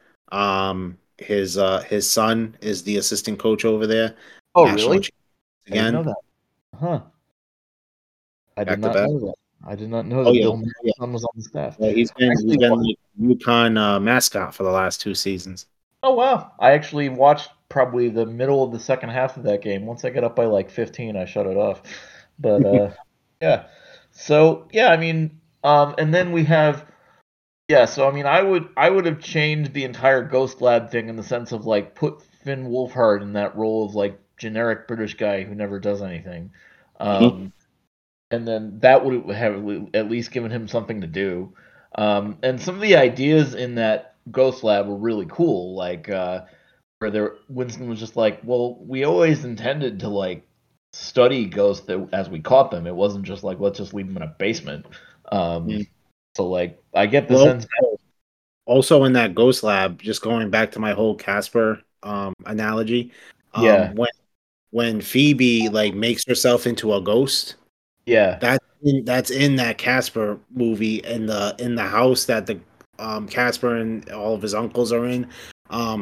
His son is the assistant coach over there. Oh, really? Again, I didn't know that. Huh? I did not know that. I did not know that Bill Murray's son was on the staff. Yeah, he's been the Yukon mascot for the last 2 seasons. Oh wow! I actually watched probably the middle of the second half of that game. Once I got up by like 15, I shut it off. But yeah. So yeah, I mean, and then we have, so I mean, I would have changed the entire Ghost Lab thing in the sense of like put Finn Wolfhard in that role of like generic British guy who never does anything, and then that would have at least given him something to do. And some of the ideas in that Ghost Lab were really cool, like where Winston was just like, well, we always intended to like study ghosts as we caught them. It wasn't just like, let's just leave them in a basement. So like, I get the sense. Also in that Ghost Lab, just going back to my whole Casper analogy, when Phoebe like makes herself into a ghost, that's in that Casper movie, in the house that the Casper and all of his uncles are in.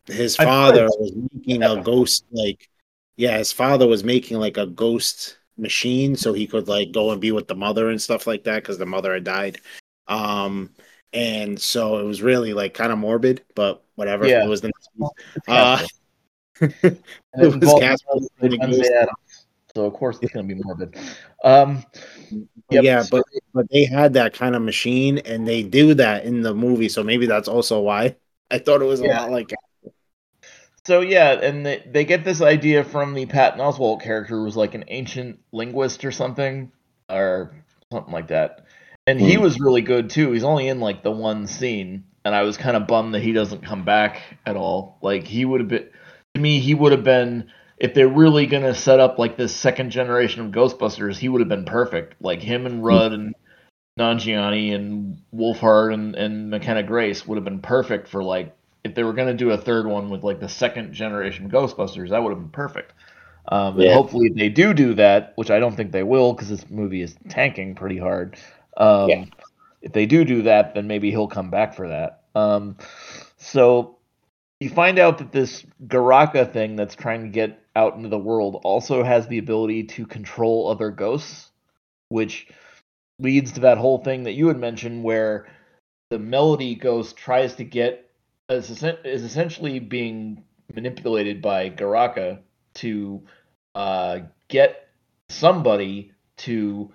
his father was making a ghost his father was making like a ghost machine so he could like go and be with the mother and stuff like that because the mother had died. And so it was really like kind of morbid, but whatever. Yeah. It was the It's uh Casper. it And it was involves Casper Wednesday ghost. Addams, so of course it's going to be morbid. Yep. Yeah, So, but they had that kind of machine and they do that in the movie, so maybe that's also why I thought it was a yeah. lot like So yeah, and they get this idea from the Patton Oswalt character, who was like an ancient linguist or something like that. And he was really good too. He's only in like the one scene, and I was kind of bummed that he doesn't come back at all. Like he would have been to me, he would have been if they're really gonna set up like this second generation of Ghostbusters, he would have been perfect. Like him and Rudd and Nanjiani and Wolfhard and McKenna Grace would have been perfect for like if they were going to do a third one with like the second generation Ghostbusters, that would have been perfect. And hopefully they do that, which I don't think they will because this movie is tanking pretty hard. If they do that, then maybe he'll come back for that. So you find out that this Garaka thing that's trying to get out into the world also has the ability to control other ghosts, which leads to that whole thing that you had mentioned where the Melody ghost tries to get is essentially being manipulated by Garaka to get somebody to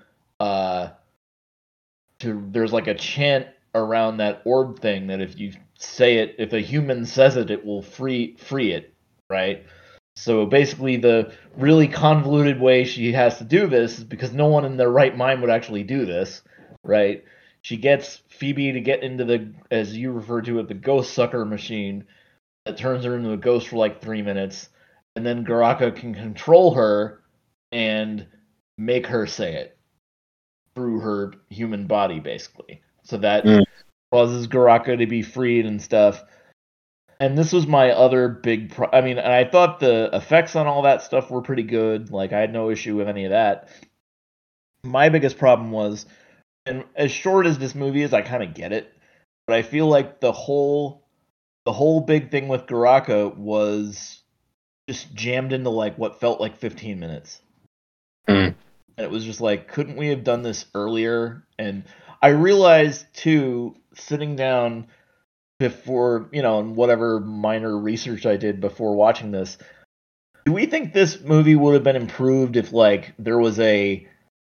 there's like a chant around that orb thing that if you say it, if a human says it, it will free it, right? So basically, the really convoluted way she has to do this is because no one in their right mind would actually do this, right? She gets Phoebe to get into the, as you refer to it, the ghost sucker machine that turns her into a ghost for like 3 minutes, and then Garaka can control her and make her say it through her human body, basically. So that causes Garaka to be freed and stuff. And this was my other big I mean, and I thought the effects on all that stuff were pretty good. Like I had no issue with any of that. My biggest problem was, and as short as this movie is, I kind of get it, but I feel like the whole big thing with Garaka was just jammed into like what felt like 15 minutes. And it was just like, couldn't we have done this earlier? And I realized too, sitting down before, and whatever minor research I did before watching this, do we think this movie would have been improved if like there was if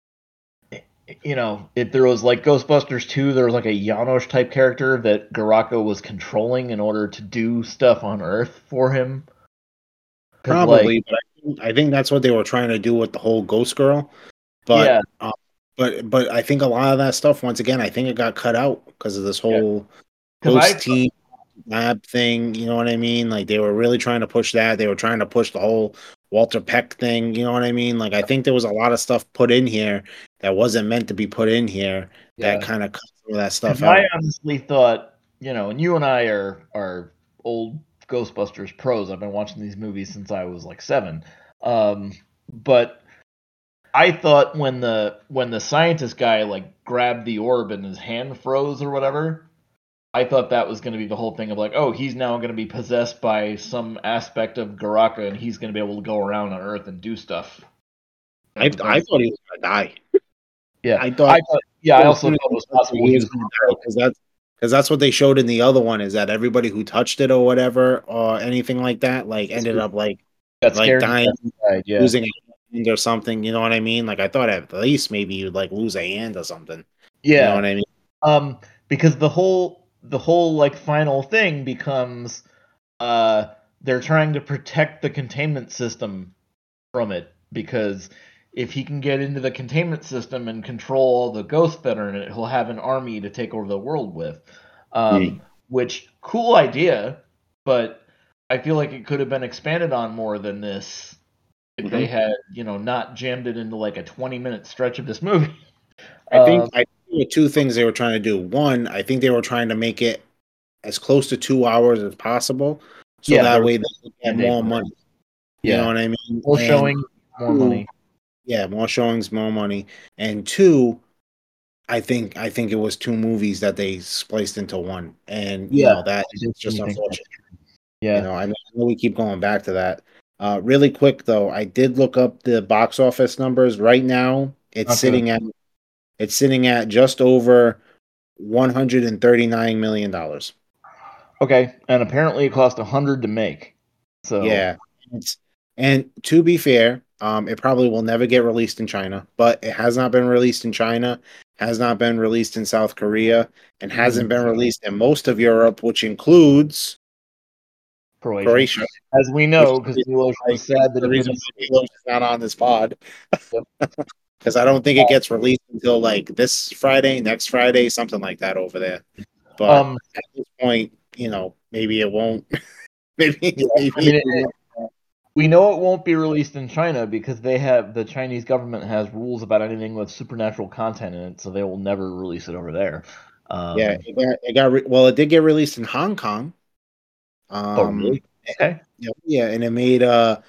there was like Ghostbusters 2, there was like a Janosch type character that Garaka was controlling in order to do stuff on Earth for him? Probably, but I think that's what they were trying to do with the whole Ghost Girl. But yeah. But I think a lot of that stuff, once again, I think it got cut out because of this whole Ghost Team lab thing. You know what I mean? Like they were really trying to push that. They were trying to push the whole Walter Peck thing. You know what I mean? Like I think there was a lot of stuff put in here that wasn't meant to be put in here. That kind of cut some of that stuff out. I honestly thought, and you and I are old Ghostbusters pros. I've been watching these movies since I was like 7. But I thought when the scientist guy like grabbed the orb and his hand froze or whatever, I thought that was going to be the whole thing of like, oh, he's now going to be possessed by some aspect of Garaka and he's going to be able to go around on Earth and do stuff. I thought he was going to die. Yeah, I thought. I also thought it was possible he was going to die because that's what they showed in the other one is that everybody who touched it or whatever or anything like that like ended up like dying, losing a hand or something. You know what I mean? Like I thought at least maybe you'd like lose a hand or something. Yeah, you know what I mean? Because the whole like final thing becomes they're trying to protect the containment system from it because if he can get into the containment system and control all the ghosts that are in it, he'll have an army to take over the world with. Which, cool idea, but I feel like it could have been expanded on more than this if they had, not jammed it into like a 20-minute stretch of this movie. I think there were two things they were trying to do. One, I think they were trying to make it as close to 2 hours as possible, so that way they could get more money. You know what I mean? More showing, more money. Yeah, more showings, more money. And two, I think it was 2 movies that they spliced into one, and that's just unfortunate. Yeah. I know we keep going back to that. Really quick though, I did look up the box office numbers. Right now, it's sitting at just over $139 million. Okay, and apparently it cost 100 to make. So Yeah, it's and to be fair, it probably will never get released in China, but it has not been released in China, has not been released in South Korea, and hasn't been released in most of Europe, which includes Croatia, Croatia. as we Which know, because Milos was sad that the it reason didn't. why Milos is not on this pod. Yep. Because I don't think it gets released until like this Friday, next Friday, something like that over there. But at this point, maybe it won't. maybe, Yeah, I maybe mean, it won't. we know it won't be released in China because the Chinese government has rules about anything with supernatural content in it, so they will never release it over there. Yeah, well, it did get released in Hong Kong. Oh, really? Okay. Yeah, and it made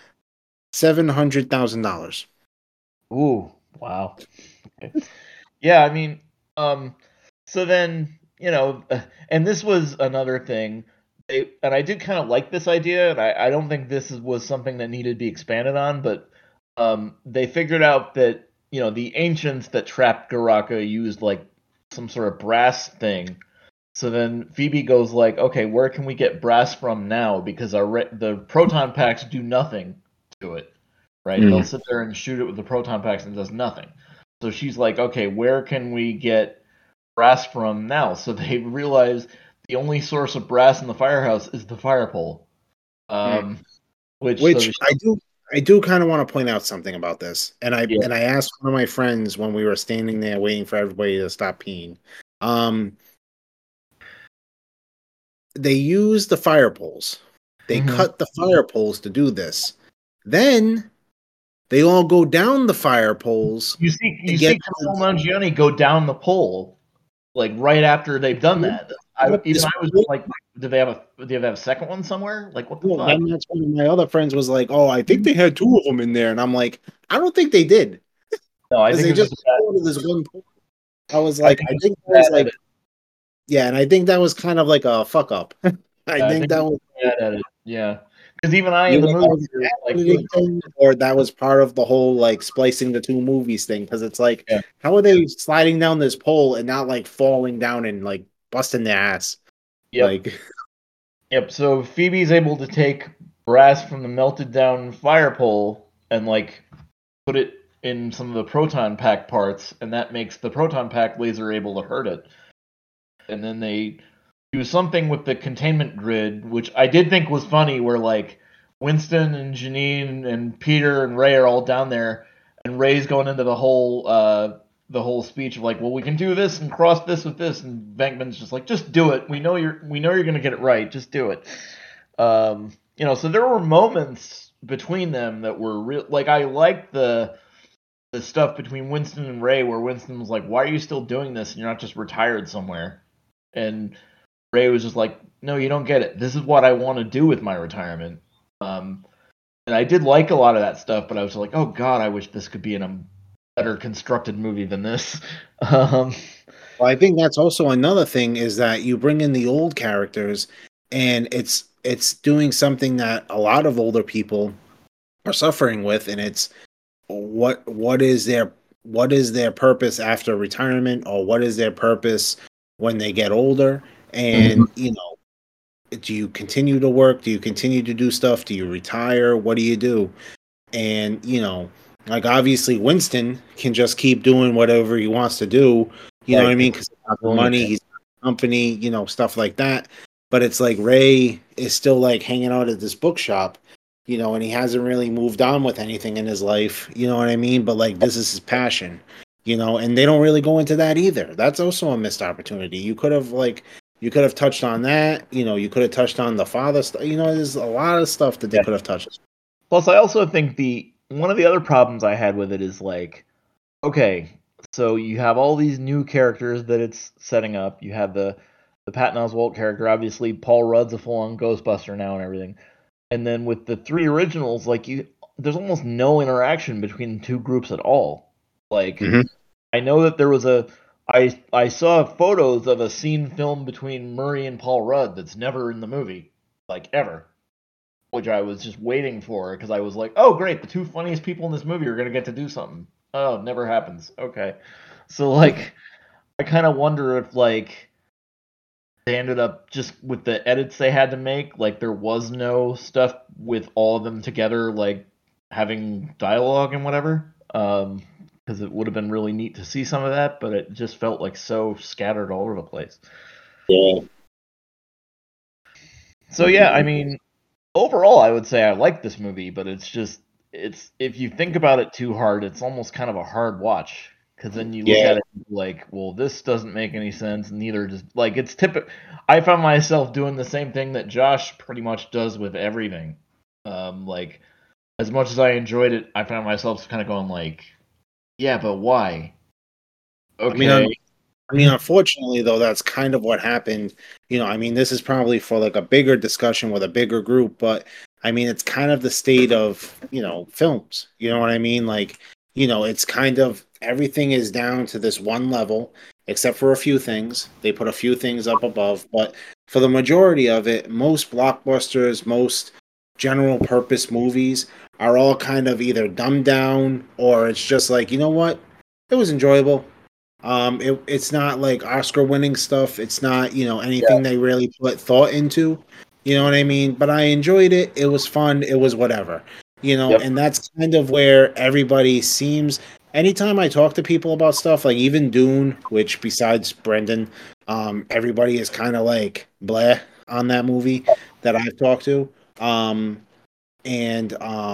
$700,000. Ooh, wow. Okay. Yeah, I mean, so then, and this was another thing. And I did kind of like this idea, and I don't think this was something that needed to be expanded on, but they figured out that, the ancients that trapped Garaka used like some sort of brass thing. So then Phoebe goes like, okay, where can we get brass from now? Because the proton packs do nothing to it, right? They'll sit there and shoot it with the proton packs and it does nothing. So she's like, okay, where can we get brass from now? So they realize the only source of brass in the firehouse is the fire pole. Which I do kind of want to point out something about this. And I Yeah. asked one of my friends when we were standing there waiting for everybody to stop peeing. They use the fire poles. They cut the fire poles to do this. Then they all go down the fire poles. You see Kumail Nanjiani go down the pole, like right after they've done that. I was like, do they have a second one somewhere? Like, what the fuck? Then that's one of my other friends was like, "Oh, I think they had two of them in there," and I'm like, "I don't think they did." No, I think they just to this one pole. I was like, I think that was like, yeah, and I think that was kind of like a fuck up. I think that was bad at it. Yeah, because even I in the movie, or that was part of the whole like splicing the two movies thing. Because it's like, how are they sliding down this pole and not like falling down and like busting their ass? Yep. Yep. So Phoebe's able to take brass from the melted down fire pole and like put it in some of the proton pack parts, and that makes the proton pack laser able to hurt it. And then they do something with the containment grid, which I did think was funny, where like Winston and Janine and Peter and Ray are all down there, and Ray's going into the whole speech of like, well, we can do this and cross this with this, and Venkman's just like, just do it. We know you're gonna get it right. Just do it. So there were moments between them that were real. Like I liked the stuff between Winston and Ray, where Winston was like, why are you still doing this? And you're not just retired somewhere. And Ray was just like, no, you don't get it. This is what I want to do with my retirement. And I did like a lot of that stuff, but I was like, oh god, I wish this could be in a better constructed movie than this. Well, I think that's also another thing is that you bring in the old characters, and it's doing something that a lot of older people are suffering with, and it's what is their purpose after retirement, or what is their purpose when they get older, and do you continue to work, do you continue to do stuff, do you retire, what do you do? And like obviously Winston can just keep doing whatever he wants to do, what I mean, because he's got the money, he's got the company, stuff like that. But it's like Ray is still like hanging out at this bookshop, and he hasn't really moved on with anything in his life, you know what I mean? But like this is his passion, and they don't really go into that either. That's also a missed opportunity. You could have touched on that, you could have touched on the father stuff, there's a lot of stuff that they could have touched. Plus, I also think one of the other problems I had with it is like, okay, so you have all these new characters that it's setting up. You have the Patton Oswalt character, obviously Paul Rudd's a full-on Ghostbuster now and everything. And then with the three originals, like there's almost no interaction between the two groups at all. Like, I know that there was I saw photos of a scene filmed between Murray and Paul Rudd that's never in the movie, like ever. which I was just waiting for because I was like, oh great, the two funniest people in this movie are gonna get to do something. Oh, it never happens. Okay, so like I kind of wonder if like they ended up just with the edits they had to make, like there was no stuff with all of them together, like having dialogue and whatever. Because it would have been really neat to see some of that, but it just felt like so scattered all over the place. Yeah. So yeah, I mean, overall, I would say I like this movie, but it's if you think about it too hard, it's almost kind of a hard watch because then you look Yeah. at it like, well, this doesn't make any sense. Neither does like it's typical. I found myself doing the same thing that Josh pretty much does with everything. Like as much as I enjoyed it, I found myself kind of going like, yeah, but why? I mean, Okay, unfortunately, though, that's kind of what happened. I mean, this is probably for like a bigger discussion with a bigger group, but I mean, it's kind of the state of, films. You know what I mean? Like, it's kind of everything is down to this one level, except for a few things. They put a few things up above, but for the majority of it, most blockbusters, most general purpose movies are all kind of either dumbed down or it's just like, you know what? It was enjoyable. It's not like Oscar winning stuff. It's not, yeah, anything they really put thought into. You know what I mean? But I enjoyed it. It was fun. It was whatever. yep, And that's kind of where everybody seems. Anytime I talk to people about stuff, like even Dune, which besides Brendan, everybody is kind of like bleh on that movie that I've talked to. And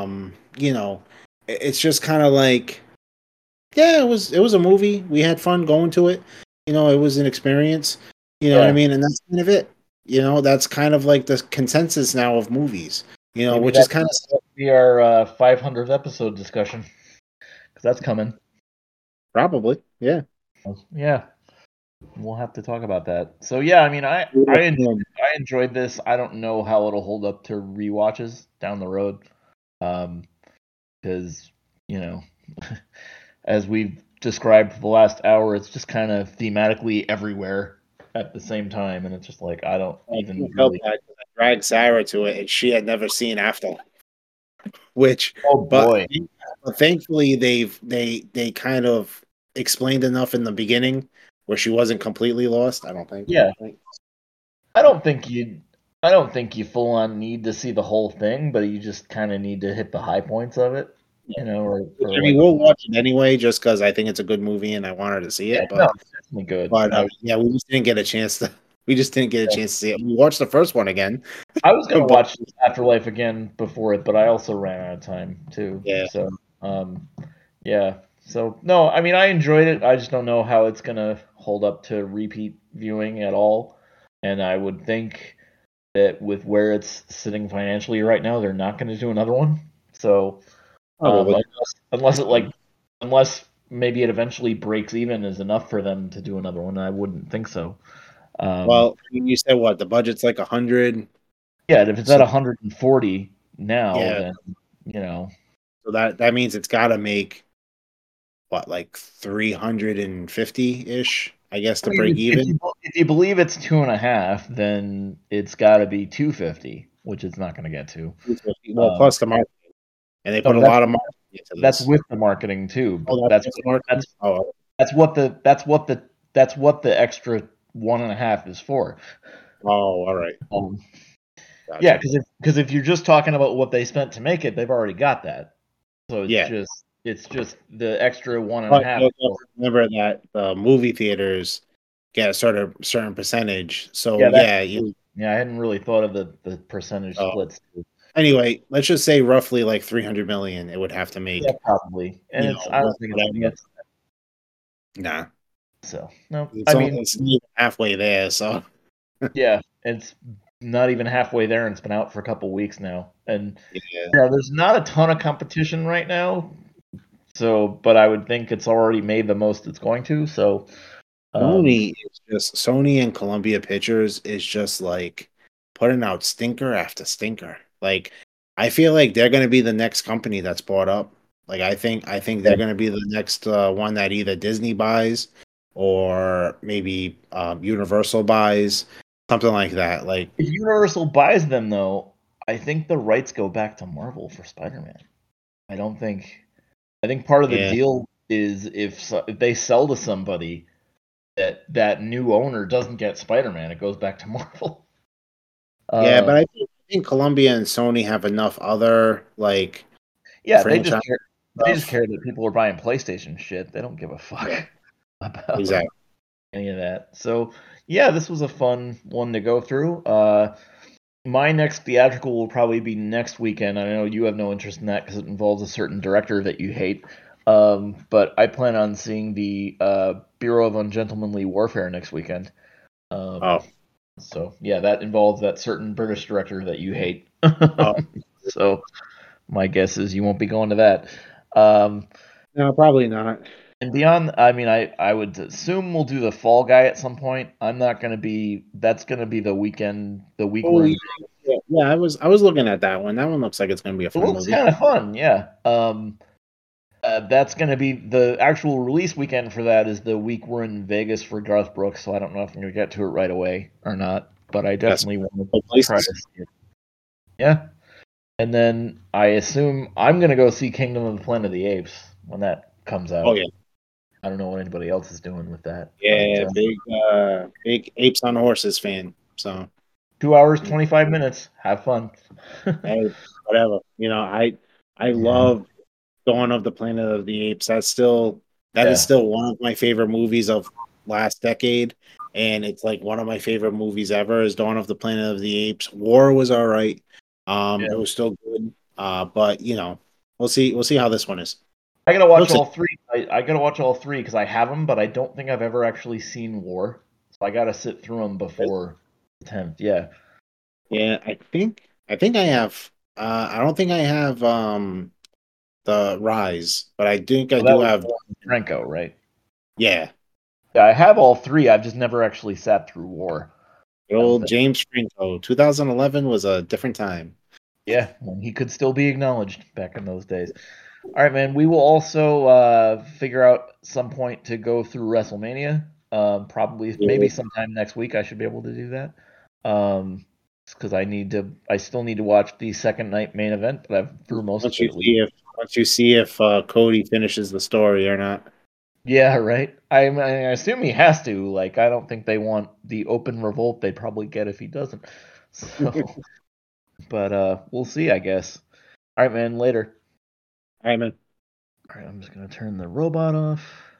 it's just kind of like yeah, it was a movie. We had fun going to it. It was an experience. You know what I yeah. mean? And that's kind of it. That's kind of like the consensus now of movies. Maybe Which is that kind will of be our 500th episode discussion because that's coming. probably, yeah. Yeah, we'll have to talk about that. So yeah, I mean, I enjoyed this. I don't know how it'll hold up to rewatches down the road, because you know, as we've described for the last hour, it's just kind of thematically everywhere at the same time, and it's just like I don't I even felt really. bad 'cause I dragged Sarah to it, and she had never seen After. Which, Oh but, boy, but thankfully they kind of explained enough in the beginning where she wasn't completely lost. I don't think. yeah. Right? I don't think you. I don't think you full on need to see the whole thing, but you just kind of need to hit the high points of it, or I mean, like we'll watch it anyway, just because I think it's a good movie and I want her to see yeah, it. no, But it's definitely good. but yeah, we just didn't get a chance to. We just didn't get a chance to see it. We watched the first one again, I was gonna but watch Afterlife again before it, but I also ran out of time too. yeah, So, yeah. So no, I mean I enjoyed it. I just don't know how it's gonna hold up to repeat viewing at all. And I would think that with where it's sitting financially right now, they're not going to do another one. So, probably. unless it like, unless maybe it eventually breaks even is enough for them to do another one, I wouldn't think so. Um, Well, I mean, you said what the budget's like 100, yeah, if it's at so 140 now, yeah, then you know, so that means it's got to make what like 350 ish, I guess, to break even. if you believe it's 2.5, then it's got to be 250, which it's not going to get to. 250. Well, Um, plus the marketing, and they put no, a lot of marketing into that's this. with the marketing too. But Oh, that's just marketing. that's Oh, that's what the extra 1.5 is for. oh, all right, Um, yeah, gotcha. because if you're just talking about what they spent to make it, they've already got that. So Yeah, it's just the extra one and a but half. you also have to remember that the movie theaters get a sort of certain percentage. So Yeah, that's yeah, true. Yeah, I hadn't really thought of the percentage uh, splits. anyway, let's just say roughly like 300 million. It would have to Yeah, make, probably. And it's I don't think it's gonna whatever. get Nah, so. No, it's I only mean, it's not even halfway there. So yeah, it's not even halfway there, and it's been out for a couple weeks now. And yeah, yeah, there's not a ton of competition right now. So, but I would think it's already made the most it's going to. So, um, Sony and Columbia Pictures is just like putting out stinker after stinker. Like I feel like they're going to be the next company that's bought up. Like I think yeah. they're going to be the next one that either Disney buys or maybe Universal buys, something like that. Like If Universal buys them, though, I think the rights go back to Marvel for Spider-Man. I think part of the deal is if they sell to somebody that new owner doesn't get Spider-Man, it goes back to Marvel. Yeah, but I think Columbia and Sony have enough other like they just care that people are buying PlayStation shit. They don't give a fuck about any of that. So yeah, this was a fun one to go through. My next theatrical will probably be next weekend. I know you have no interest in that because it involves a certain director that you hate. But I plan on seeing the Bureau of Ungentlemanly Warfare next weekend. So yeah, that involves that certain British director that you hate. So my guess is you won't be going to that. No, probably not. And beyond, I mean, I would assume we'll do the Fall Guy at some point. I'm not going to be. That's going to be the week. Yeah, I was looking at that one. That one looks like it's going to be a fun movie. It looks kind of fun, yeah. That's going to be the actual release weekend for that is the week we're in Vegas for Garth Brooks, so I don't know if I'm going to get to it right away or not, but I definitely want to try to see it. Yeah. And then I assume I'm going to go see Kingdom of the Planet of the Apes when that comes out. Oh, yeah. I don't know what anybody else is doing with that. Yeah, big Apes on Horses fan. So 2 hours, 25 minutes. Have fun. Hey, whatever. I love Dawn of the Planet of the Apes. That is still one of my favorite movies of last decade, and it's like one of my favorite movies ever is Dawn of the Planet of the Apes. War was all right. It was still good. But we'll see how this one is. I gotta watch all three. I gotta watch all three because I have them, but I don't think I've ever actually seen War. So I gotta sit through them before the 10th. Yeah. Yeah, I think I have. I don't think I have the Rise, but I think I do have Franco, right? Yeah. I have all three. I've just never actually sat through War. The old James Franco. 2011 was a different time. Yeah, when he could still be acknowledged back in those days. All right, man. We will also figure out some point to go through WrestleMania. Probably, maybe sometime next week. I should be able to do that. Because I still need to watch the second night main event, but I've through most of it. Once you see if Cody finishes the story or not. Yeah, right. I assume he has to. Like, I don't think they want the open revolt they'd probably get if he doesn't. So, but we'll see, I guess. All right, man. Later. All right, man. All right, I'm just gonna turn the robot off.